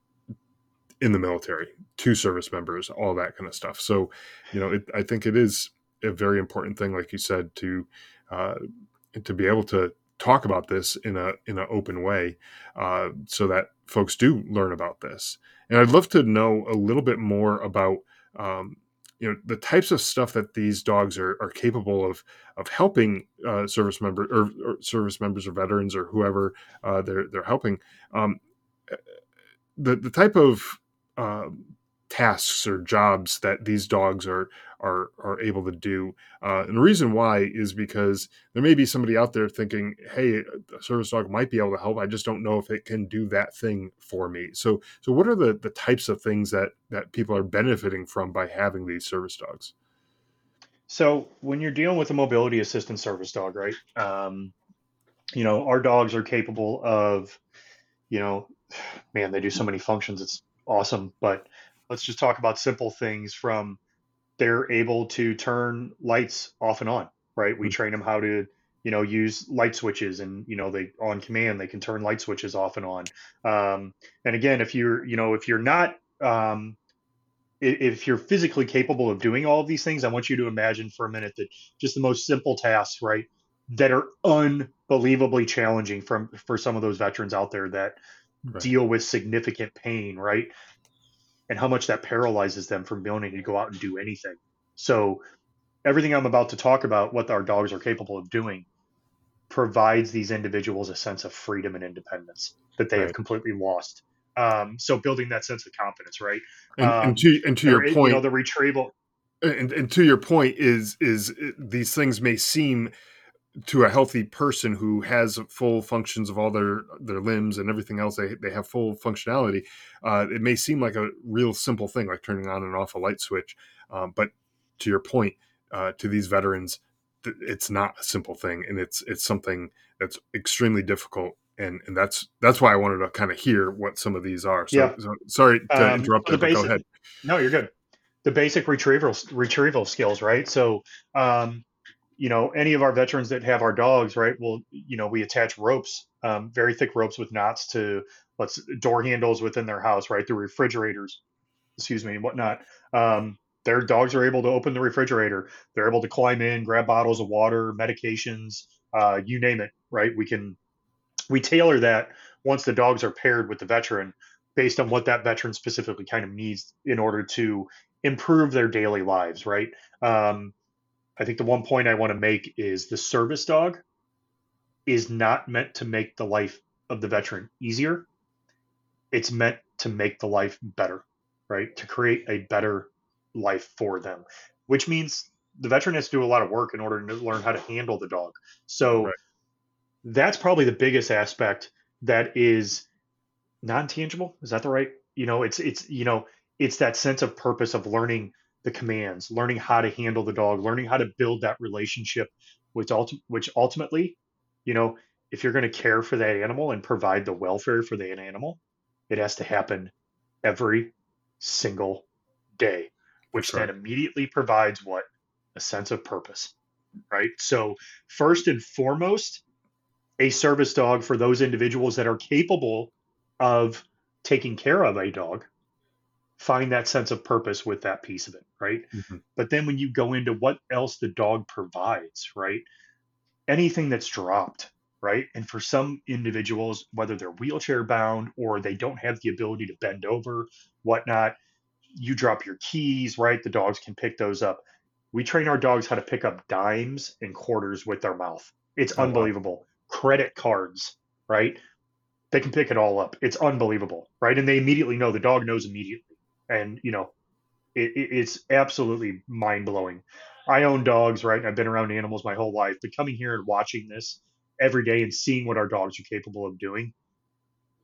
in the military to service members, all that kind of stuff. So, you know, it, I think it is a very important thing, like you said, to uh, to be able to talk about this in a in an open way, uh, so that folks do learn about this. And I'd love to know a little bit more about um, you know, the types of stuff that these dogs are, are capable of of helping uh, service member or, or service members or veterans or whoever uh, they're they're helping. Um, the the type of um, tasks or jobs that these dogs are are are able to do. Uh, and the reason why is because there may be somebody out there thinking, "Hey, a service dog might be able to help. I just don't know if it can do that thing for me." So, so what are the the types of things that that people are benefiting from by having these service dogs? So when you're dealing with a mobility assistant service dog, right? Um, you know, our dogs are capable of, you know, man, they do so many functions. It's awesome. But let's just talk about simple things from they're able to turn lights off and on, right? We Mm. train them how to, you know, use light switches, and, you know, they on command, they can turn light switches off and on. Um, and again, if you're, you know, if you're not, um, if you're physically capable of doing all of these things, I want you to imagine for a minute that just the most simple tasks, right, that are unbelievably challenging from for some of those veterans out there that Right, deal with significant pain, right, and how much that paralyzes them from being able to go out and do anything. So everything I'm about to talk about, what our dogs are capable of doing, provides these individuals a sense of freedom and independence that they have right. completely lost. Um, so building that sense of confidence, right? And and Um, to and to your there, you know, point, the retrieval. and, and to your point is is uh, these things may seem to a healthy person who has full functions of all their their limbs and everything else, they, they have full functionality. Uh, it may seem like a real simple thing, like turning on and off a light switch, um, but to your point, uh, to these veterans, it's not a simple thing, and it's it's something that's extremely difficult. And and that's that's why I wanted to kind of hear what some of these are. So, Yeah. so sorry to Um, interrupt so the there, but go basic, ahead. no, you're good. The basic retrieval retrieval skills, right? So, um, you know, any of our veterans that have our dogs, right? Well, you know, we attach ropes, um, very thick ropes with knots to let's door handles within their house, right? The refrigerators, excuse me, and whatnot. Um, their dogs are able to open the refrigerator. They're able to climb in, grab bottles of water, medications, uh, you name it, right? We can we tailor that once the dogs are paired with the veteran based on what that veteran specifically kind of needs in order to improve their daily lives, right? Um, I think the one point I want to make is the service dog is not meant to make the life of the veteran easier. It's meant to make the life better, right? To create a better life for them, which means the veteran has to do a lot of work in order to learn how to handle the dog. So Right. that's probably the biggest aspect that is non-tangible. Is that the right? You know, it's it's you know, it's that sense of purpose of learning the commands, learning how to handle the dog, learning how to build that relationship, which ulti- which ultimately, you know, if you're going to care for that animal and provide the welfare for that animal, it has to happen every single day, That's which then right. immediately provides what? A sense of purpose, right? So, first and foremost, a service dog for those individuals that are capable of taking care of a dog find that sense of purpose with that piece of it, right? Mhm. But then when you go into what else the dog provides, right? Anything that's dropped, right? And for some individuals, whether they're wheelchair bound or they don't have the ability to bend over, whatnot, you drop your keys, right? The dogs can pick those up. We train our dogs how to pick up dimes and quarters with their mouth. It's Oh wow. unbelievable. Credit cards, right? They can pick it all up. It's unbelievable, right? And they immediately know, the dog knows immediately. And, you know, it, it, it's absolutely mind blowing. I own dogs, right? And I've been around animals my whole life, but coming here and watching this every day and seeing what our dogs are capable of doing,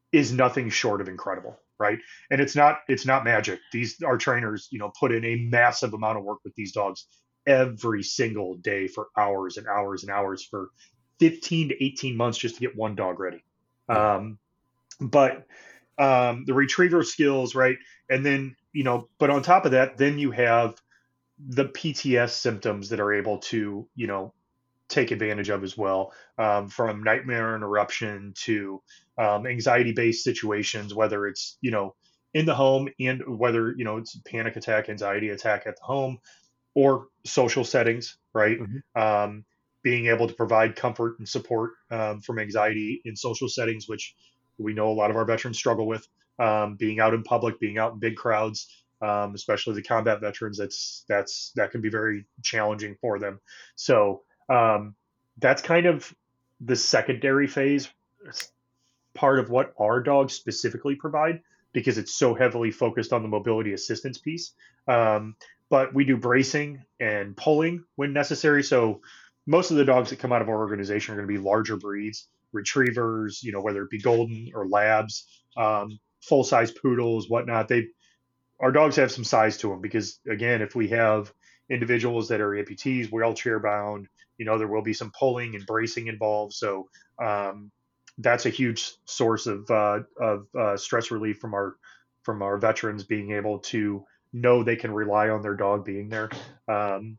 is nothing short of incredible, right? And it's not it's not magic. These our trainers, you know, put in a massive amount of work with these dogs every single day for hours and hours and hours for fifteen to eighteen months just to get one dog ready. Yeah. Um, but um, the retriever skills, right? And then, you know, but on top of that, then you have the P T S symptoms that are able to, you know, take advantage of as well, um, from nightmare interruption to um, anxiety-based situations, whether it's, you know, in the home and whether, you know, it's panic attack, anxiety attack at the home or social settings, right? Mhm. Um, being able to provide comfort and support um, from anxiety in social settings, which we know a lot of our veterans struggle with, um, being out in public, being out in big crowds, um, especially the combat veterans. That's that's that can be very challenging for them. So um, that's kind of the secondary phase part of what our dogs specifically provide because it's so heavily focused on the mobility assistance piece. Um, but we do bracing and pulling when necessary. So most of the dogs that come out of our organization are going to be larger breeds, retrievers, you know, whether it be golden or labs, um, full size poodles, whatnot. They our dogs have some size to them because again, if we have individuals that are amputees, wheelchair bound, you know, there will be some pulling and bracing involved. So um, that's a huge source of uh, of uh, stress relief from our from our veterans being able to know they can rely on their dog being there. Um,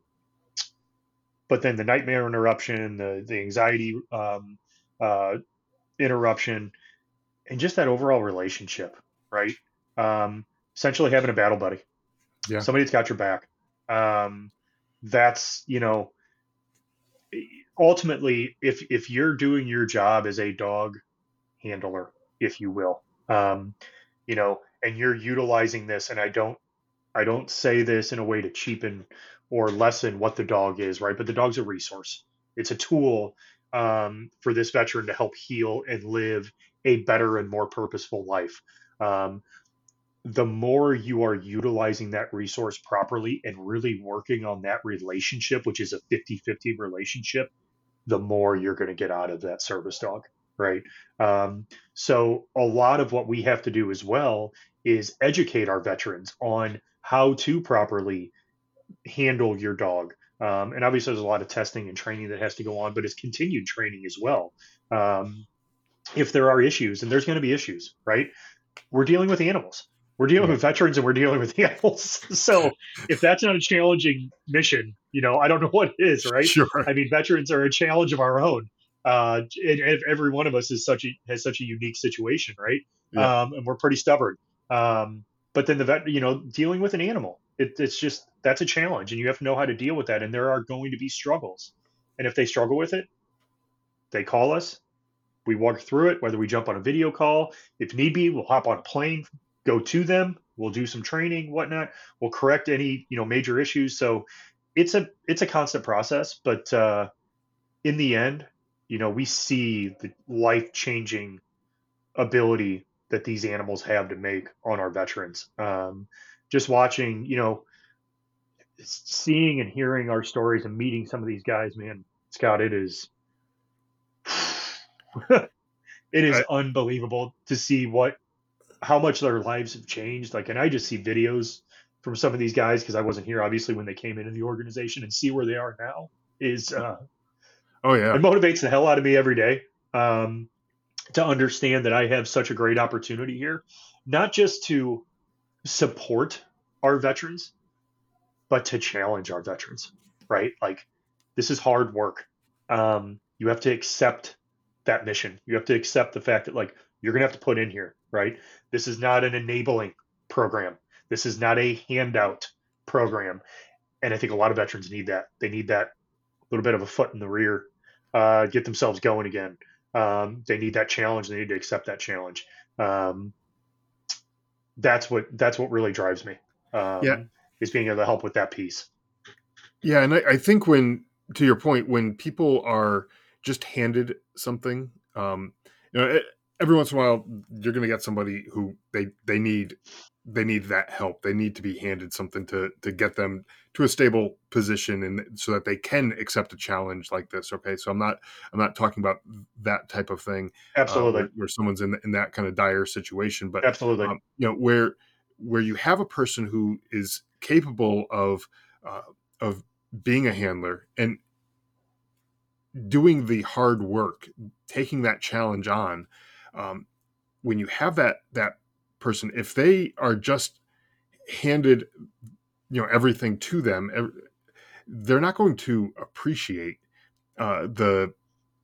but then the nightmare interruption, the the anxiety um, uh, interruption, and just that overall relationship, right? Um, essentially having a battle buddy, Yeah. somebody that's got your back. Um, that's, you know, ultimately, if if you're doing your job as a dog handler, if you will, um, you know, and you're utilizing this, and I don't I don't say this in a way to cheapen or lessen what the dog is, right? But the dog's a resource. It's a tool um, for this veteran to help heal and live a better and more purposeful life. Um, the more you are utilizing that resource properly and really working on that relationship, which is a fifty-fifty relationship, the more you're going to get out of that service dog, right? Um, so, a lot of what we have to do as well is educate our veterans on how to properly handle your dog. Um, and obviously, there's a lot of testing and training that has to go on, but it's continued training as well. Um, if there are issues, and there's going to be issues, right? We're dealing with animals. We're dealing Yeah. with veterans and we're dealing with animals. So if that's not a challenging mission, you know, I don't know what is, right? Sure. I mean, veterans are a challenge of our own. Uh, and, and every one of us is such a has such a unique situation, right? Yeah. Um, and we're pretty stubborn. Um, but then the vet, you know, dealing with an animal, it, it's just that's a challenge, and you have to know how to deal with that. And there are going to be struggles, and if they struggle with it, they call us, we walk through it, whether we jump on a video call, if need be, we'll hop on a plane, go to them, we'll do some training, whatnot. We'll correct any, you know, major issues. So it's a it's a constant process, but uh, in the end, you know, we see the life changing ability that these animals have to make on our veterans. Um, just watching, you know, seeing and hearing our stories and meeting some of these guys, man, Scott, it is it is I, unbelievable to see what how much their lives have changed. Like, and I just see videos from some of these guys because I wasn't here obviously when they came into the organization, and see where they are now is uh, oh it yeah. motivates the hell out of me every day, um, to understand that I have such a great opportunity here, not just to support our veterans, but to challenge our veterans. Right? Like, this is hard work. Um, you have to accept that mission. You have to accept the fact that, like, you're going to have to put in here, right? This is not an enabling program. This is not a handout program. And I think a lot of veterans need that. They need that little bit of a foot in the rear, uh, get themselves going again. Um, they need that challenge. They need to accept that challenge. Um, that's what that's what really drives me. Yeah. Um, is being able to help with that piece. Yeah. And I, I think when, to your point, when people are just handed something, um, you know, every once in a while you're going to get somebody who they they need they need that help. They need to be handed something to to get them to a stable position, and so that they can accept a challenge like this. Okay, so I'm not I'm not talking about that type of thing, uh, Absolutely. where, where someone's in in that kind of dire situation, but Absolutely. um, you know, where where you have a person who is capable of uh, of being a handler and doing the hard work, taking that challenge on. Um, when you have that that person, if they are just handed, you know, everything to them, they're not going to appreciate uh, the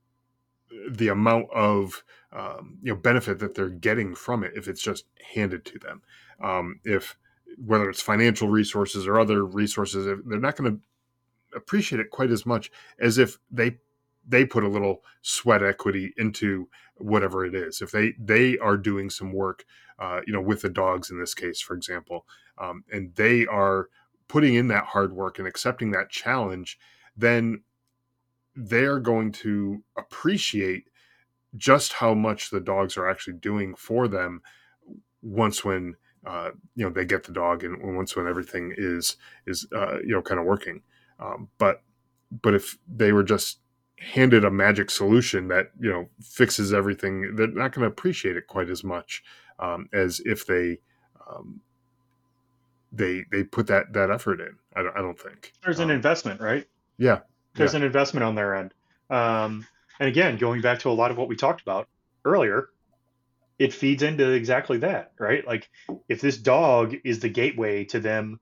the amount of um, you know benefit that they're getting from it if it's just handed to them. Um, if whether it's financial resources or other resources, they're not going to appreciate it quite as much as if they they put a little sweat equity into whatever it is. If they they are doing some work, uh, you know, with the dogs in this case, for example, um, and they are putting in that hard work and accepting that challenge, then they're going to appreciate just how much the dogs are actually doing for them once when uh, you know they get the dog and once when everything is is uh, you know kind of working. Um, but but if they were just handed a magic solution that you know fixes everything, they're not going to appreciate it quite as much um, as if they um, they they put that that effort in. I don't, I don't think. There's an Um, investment, right? yeah, There's yeah, an investment on their end. Um, and again, going back to a lot of what we talked about earlier, it feeds into exactly that, right? Like if this dog is the gateway to them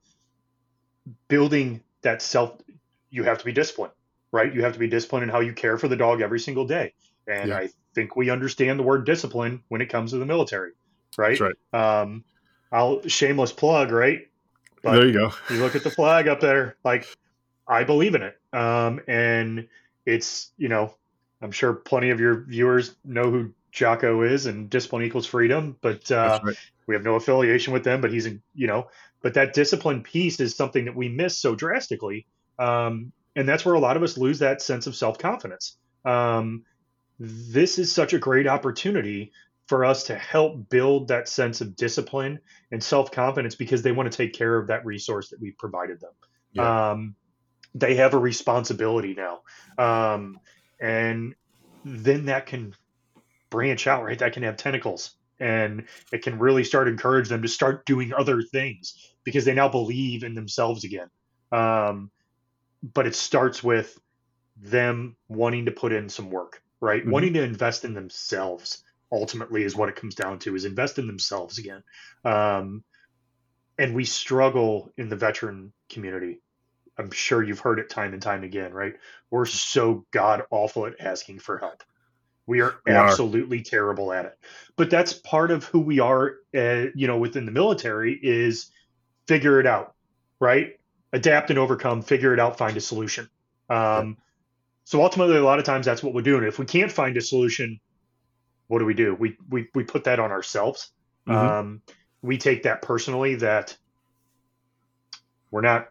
building that self, you have to be disciplined, right? You have to be disciplined in how you care for the dog every single day. And yeah. I think we understand the word discipline when it comes to the military, That's right? right. Um, I'll shameless plug, right? There But you go. you look at the flag up there, like I believe in it. Um, and it's, you know, I'm sure plenty of your viewers know who Jocko is and Discipline Equals Freedom, but That's uh, right. we have no affiliation with them, but he's, a, you know, but that discipline piece is something that we miss so drastically. Um, and that's where a lot of us lose that sense of self confidence. Um, this is such a great opportunity for us to help build that sense of discipline and self confidence because they want to take care of that resource that we've provided them. Yeah. Um, they have a responsibility now. Um, and then that can branch out, right? That can have tentacles and it can really start encourage them to start doing other things because they now believe in themselves again. Um, but it starts with them wanting to put in some work, right? Hmm. Wanting to invest in themselves ultimately is what it comes down to is invest in themselves again. Um, and we struggle in the veteran community. I'm sure you've heard it time and time again, right? We're so god awful at asking for help. We are We are. absolutely terrible at it. But that's part of who we are, uh, you know, within the military is figure it out, right? Adapt and overcome, figure it out, find a solution. Yeah. Um, so ultimately, a lot of times that's what we're doing. If we can't find a solution, what do we do? We we we put that on ourselves. Hmm. Um, we take that personally that we're not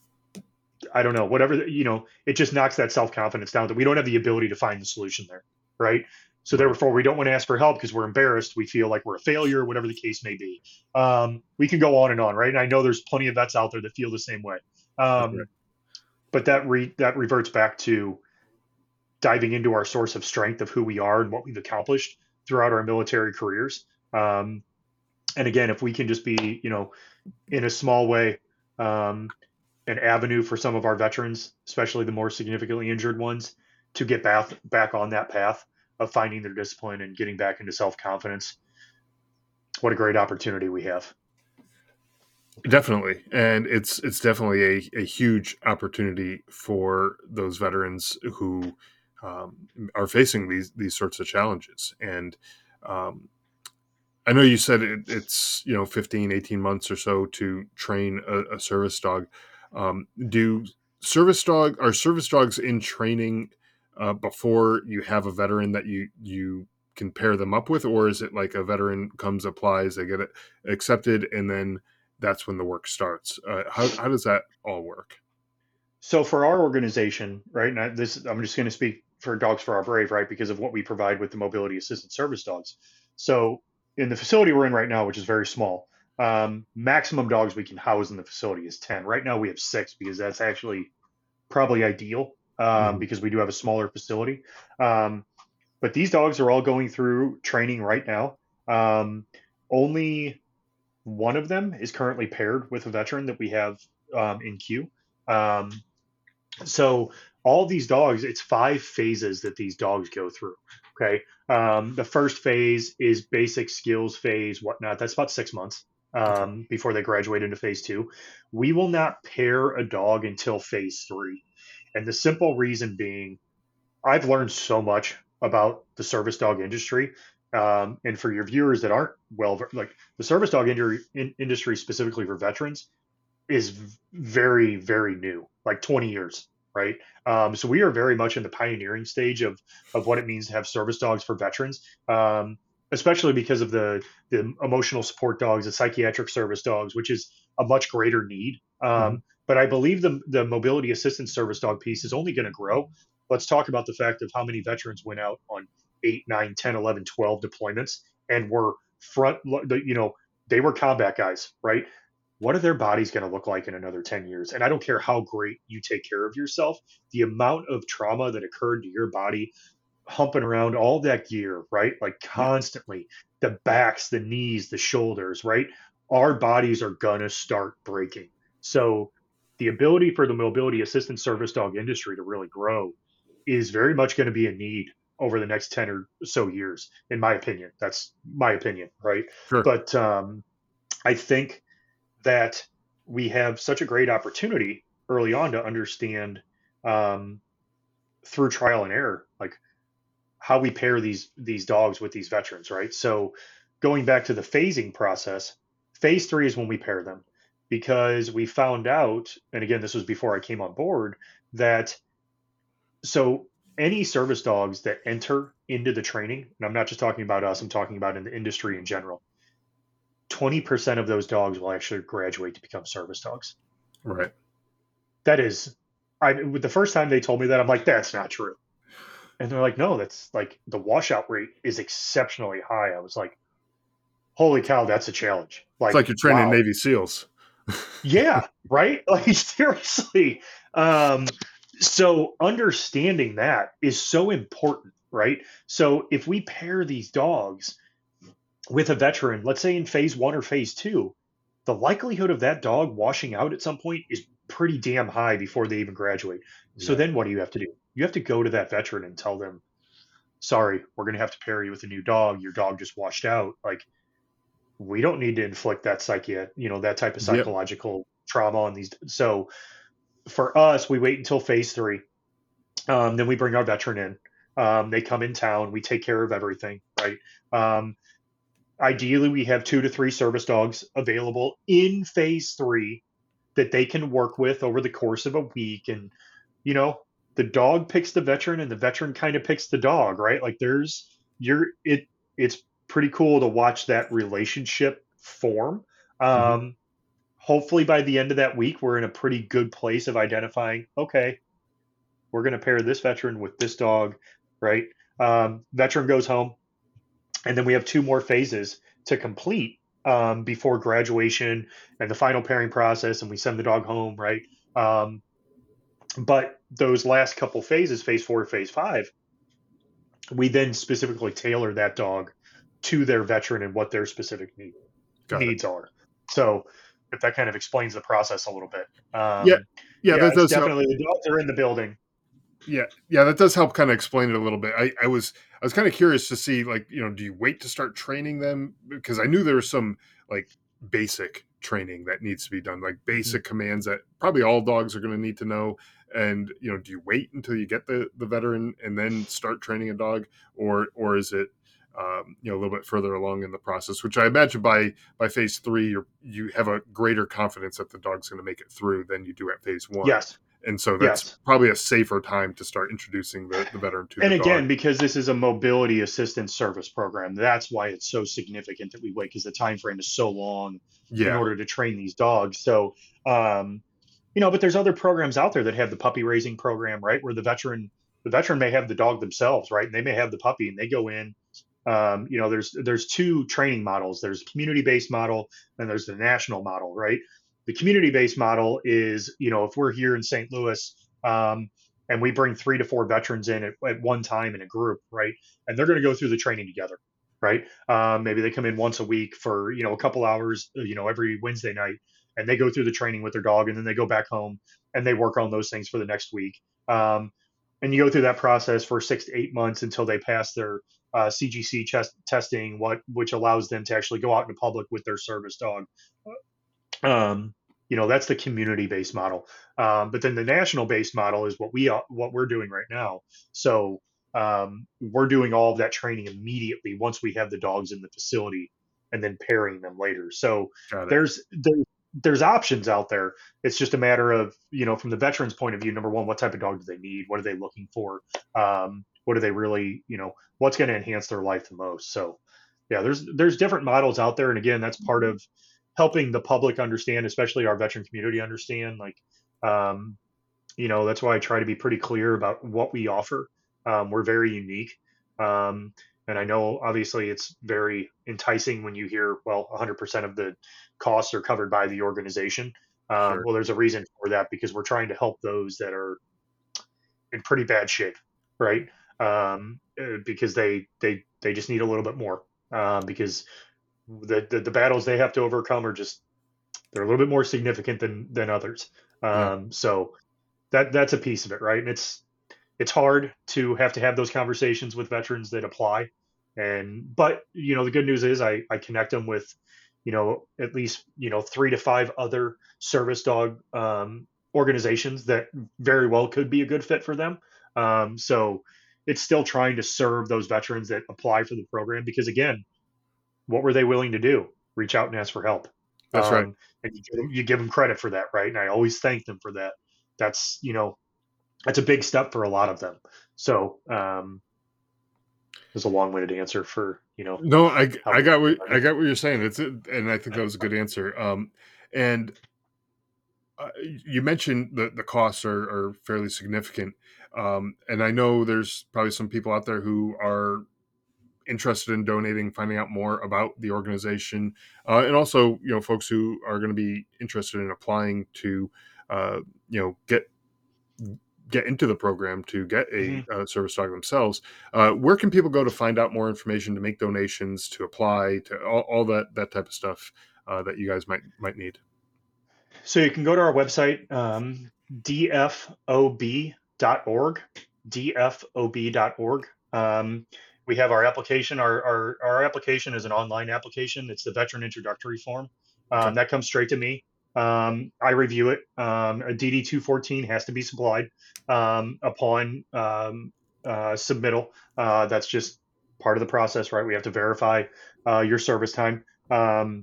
I don't know, whatever, you know, it just knocks that self confidence down that we don't have the ability to find the solution there. Right. So Right. therefore, we don't want to ask for help because we're embarrassed. We feel like we're a failure, whatever the case may be. Um, we can go on and on. Right. And I know there's plenty of vets out there that feel the same way. That's right. Um, but that re- that reverts back to diving into our source of strength of who we are and what we've accomplished throughout our military careers. Um, and again, if we can just be, you know, in a small way, um, an avenue for some of our veterans, especially the more significantly injured ones, to get back back on that path of finding their discipline and getting back into self confidence. What a great opportunity we have. Definitely, and it's it's definitely a, a huge opportunity for those veterans who um, are facing these these sorts of challenges. And um, I know you said it, it's you know fifteen, eighteen months or so to train a, a service dog. Um, do service dog are service dogs in training uh, before you have a veteran that you you can pair them up with, or is it like a veteran comes, applies, they get it accepted, and then that's when the work starts? Uh, how how does that all work? So for our organization, right, and I, this I'm just going to speak for Dogs for Our Brave, right, because of what we provide with the mobility assisted service dogs. So in the facility we're in right now, which is very small, um, maximum dogs we can house in the facility is ten. Right now we have six because that's actually probably ideal, um, Mhm. because we do have a smaller facility. Um, but these dogs are all going through training right now. Um, only one of them is currently paired with a veteran that we have, um, in queue. Um, so all these dogs, it's five phases that these dogs go through. Okay. Um, the first phase is basic skills phase, whatnot. That's about six months, Okay. um, before they graduate into phase two. We will not pair a dog until phase three. And the simple reason being, I've learned so much about the service dog industry. Um, and for your viewers that aren't well, like the service dog industry, in, industry specifically for veterans, is very, very new, like twenty years, right? Um, so we are very much in the pioneering stage of of what it means to have service dogs for veterans, um, especially because of the the emotional support dogs, the psychiatric service dogs, which is a much greater need. Mhm. Um, but I believe the the mobility assistance service dog piece is only going to grow. Let's talk about the fact of how many veterans went out on eight, nine, ten, eleven, twelve deployments and were front, you know, they were combat guys, right? What are their bodies going to look like in another ten years? And I don't care how great you take care of yourself, the amount of trauma that occurred to your body, humping around all that gear, right? Like Yeah. constantly, the backs, the knees, the shoulders, right? Our bodies are going to start breaking. So the ability for the mobility assistance service dog industry to really grow is very much going to be a need over the next ten or so years, in my opinion. That's my opinion, right? Sure. But um, I think that we have such a great opportunity early on to understand, um, through trial and error, like how we pair these these dogs with these veterans, right? So going back to the phasing process, phase three is when we pair them because we found out, and again, this was before I came on board, that so any service dogs that enter into the training, and I'm not just talking about us, I'm talking about in the industry in general, twenty percent of those dogs will actually graduate to become service dogs. Right. That is, I the first time they told me that, I'm like, that's not true. And they're like, no, that's like the washout rate is exceptionally high. I was like, holy cow, that's a challenge. It's Like, like you're training wow. Navy SEALs. Yeah, right? Like seriously. Um, so understanding that is so important, right? So if we pair these dogs with a veteran, let's say in phase one or phase two, the likelihood of that dog washing out at some point is pretty damn high before they even graduate. So Yeah. then what do you have to do? You have to go to that veteran and tell them, sorry, we're going to have to pair you with a new dog. Your dog just washed out. Like, we don't need to inflict that psyche, you know, that type of Yep. psychological trauma on these. So for us, we wait until phase three. Um, then we bring our veteran in. Um, they come in town. We take care of everything, right? Um, ideally, we have two to three service dogs available in phase three that they can work with over the course of a week. And, you know, the dog picks the veteran and the veteran kind of picks the dog, right? Like there's, you're, it, it's pretty cool to watch that relationship form. Mhm. Um, hopefully by the end of that week, we're in a pretty good place of identifying, okay, we're going to pair this veteran with this dog, right? Um, veteran goes home, and then we have two more phases to complete, um, before graduation and the final pairing process, and we send the dog home, right? Um, but those last couple phases, phase four, phase five, we then specifically tailor that dog to their veteran and what their specific need, Got it. needs are. So if that kind of explains the process a little bit. Yeah. Um, Yeah, yeah, that it's does help. definitely the dogs are in the building. Yeah, yeah, that does help kinda explain it a little bit. I I was I was kinda curious to see, like, you know, do you wait to start training them? Because I knew there was some, like, basic training that needs to be done, like, Mhm. basic commands that probably all dogs are gonna need to know, and, you know, do you wait until you get the the veteran and then start training a dog? Or or is it, um, you know, a little bit further along in the process, which I imagine by by phase three, you're you have a greater confidence that the dog's gonna make it through than you do at phase one. Yes, And so that's yes. probably a safer time to start introducing the the veteran to the And dog. again, because this is a mobility assistance service program, that's why it's so significant that we wait because the time frame is so long in Yeah. order to train these dogs. So, um, you know, but there's other programs out there that have the puppy raising program, right? Where the veteran, the veteran may have the dog themselves, right? And they may have the puppy and they go in. Um, you know, there's there's two training models. There's community-based model, and there's the national model, right? The community-based model is, you know, if we're here in Saint Louis, um, and we bring three to four veterans in at, at one time in a group, right? And they're going to go through the training together, right? Um, maybe they come in once a week for, you know, a couple hours, you know, every Wednesday night, and they go through the training with their dog, and then they go back home and they work on those things for the next week. Um, and you go through that process for six to eight months until they pass their uh, C G C chest testing, what which allows them to actually go out in public with their service dog. Um, you know, that's the community-based model. Um, but then the national-based model is what we are, what we're doing right now. So um, we're doing all of that training immediately once we have the dogs in the facility, and then pairing them later. So Got it. there's there's there's options out there. It's just a matter of, you know, from the veterans' point of view, number one, what type of dog do they need? What are they looking for? Um, what do they really, you know, what's going to enhance their life the most? So yeah, there's there's different models out there, and again, that's part of helping the public understand, especially our veteran community understand. Like, um, you know, that's why I try to be pretty clear about what we offer. Um, we're very unique. Um, and I know obviously it's very enticing when you hear, well, one hundred percent of the costs are covered by the organization. Um, Sure. well, there's a reason for that, because we're trying to help those that are in pretty bad shape, right? Um, uh, because they they they just need a little bit more, um, because the, the the battles they have to overcome are just, they're a little bit more significant than than others. Yeah. Um, so that that's a piece of it, right? And it's it's hard to have to have those conversations with veterans that apply. And but you know, the good news is I I connect them with, you know, at least, you know, three to five other service dog um, organizations that very well could be a good fit for them. Um, so it's still trying to serve those veterans that apply for the program, because again, what were they willing to do? Reach out and ask for help. That's right. Um, and you give, them, you give them credit for that, right? And I always thank them for that. That's, you know, that's a big step for a lot of them. So um, there's a long-winded answer for, you know, No, I how I we got what I started. got what you're saying. It's it, and I think that was a good answer. Um, and uh, you mentioned that the costs are, are fairly significant. Um, and I know there's probably some people out there who are interested in donating, finding out more about the organization, uh, and also, you know, folks who are going to be interested in applying to, uh, you know, get get into the program to get a, Mm-hmm. uh service dog themselves. Uh, where can people go to find out more information, to make donations, to apply, to all, all that that type of stuff uh, that you guys might might need? So you can go to our website, um, d f o b dot org, d f o b dot org. Um, we have our application. Our, our, our application is an online application. It's the veteran introductory form. Okay. Um, that comes straight to me. Um, I review it. Um, a D D two fourteen has to be supplied um, upon um, uh, submittal. Uh, that's just part of the process, right? We have to verify uh, your service time. Um,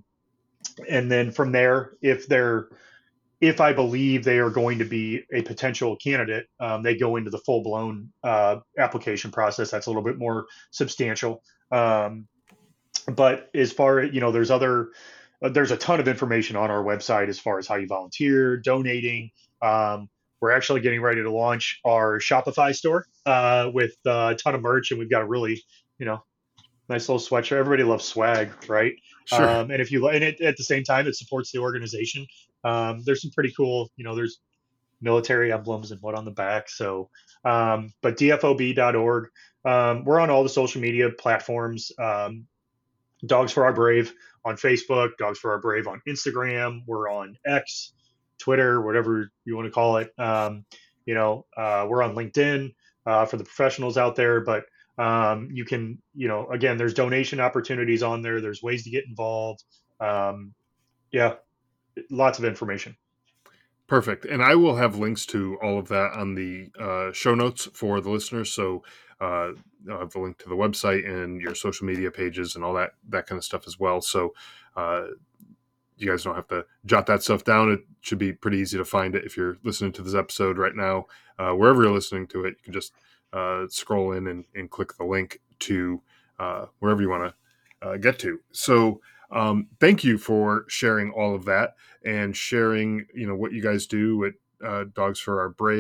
and then from there, if they're if I believe they are going to be a potential candidate, um, they go into the full blown uh, application process. That's a little bit more substantial. Um, but as far as, you know, there's other, uh, there's a ton of information on our website as far as how you volunteer, donating. Um, we're actually getting ready to launch our Shopify store uh, with uh, a ton of merch, and we've got a really, you know, nice little sweatshirt. Everybody loves swag, right? Sure. Um, and if you and it, at the same time, it supports the organization. Um, there's some pretty cool, you know, there's military emblems and what on the back. So, um, but d f o b dot org. Um, we're on all the social media platforms. Um, Dogs for Our Brave on Facebook, Dogs for Our Brave on Instagram. We're on X, Twitter, whatever you want to call it. Um, you know, uh, we're on LinkedIn uh, for the professionals out there. But um, you can, you know, again, there's donation opportunities on there. There's ways to get involved. Um, yeah, lots of information. Perfect. And I will have links to all of that on the uh, show notes for the listeners. So uh, I'll have the link to the website and your social media pages and all that that kind of stuff as well. So uh, you guys don't have to jot that stuff down. It should be pretty easy to find it if you're listening to this episode right now. Uh, wherever you're listening to it, you can just uh, scroll in and, and click the link to uh, wherever you want to uh, get to. So um, thank you for sharing all of that and sharing, you know, what you guys do at uh, Dogs for Our Brave.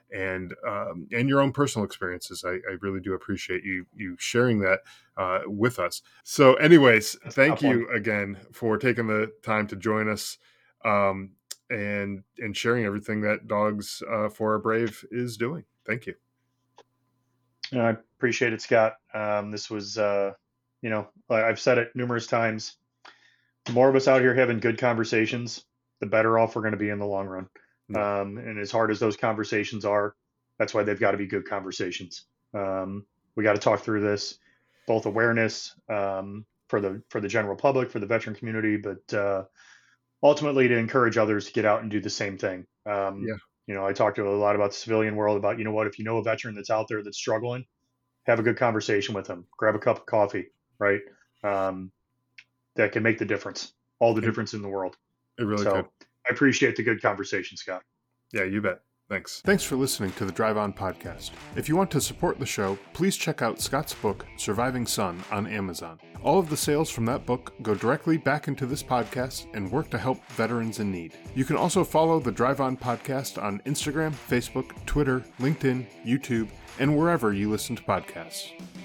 and um, and your own personal experiences. I, I really do appreciate you you sharing that uh, with us. So, anyways, That's a thank tough one. you again for taking the time to join us um, and and sharing everything that Dogs uh, for Our Brave is doing. Thank you. I appreciate it, Scott. Um, this was, uh, you know, I've said it numerous times. The more of us out here having good conversations, the better off we're going to be in the long run. Yeah. Um, and as hard as those conversations are, that's why they've got to be good conversations. Um, we got to talk through this, both awareness um, for the for the general public, for the veteran community, but uh, ultimately to encourage others to get out and do the same thing. Um, Yeah. you know, I talk to a lot about the civilian world about, you know what, if you know a veteran that's out there that's struggling, have a good conversation with them, grab a cup of coffee, right? Um, that can make the difference, all the It, difference in the world. it really could. So I appreciate the good conversation, Scott. Yeah, you bet. Thanks. Thanks for listening to the Drive On Podcast. If you want to support the show, please check out Scott's book, Surviving Son, on Amazon. All of the sales from that book go directly back into this podcast and work to help veterans in need. You can also follow the Drive On Podcast on Instagram, Facebook, Twitter, LinkedIn, YouTube, and wherever you listen to podcasts.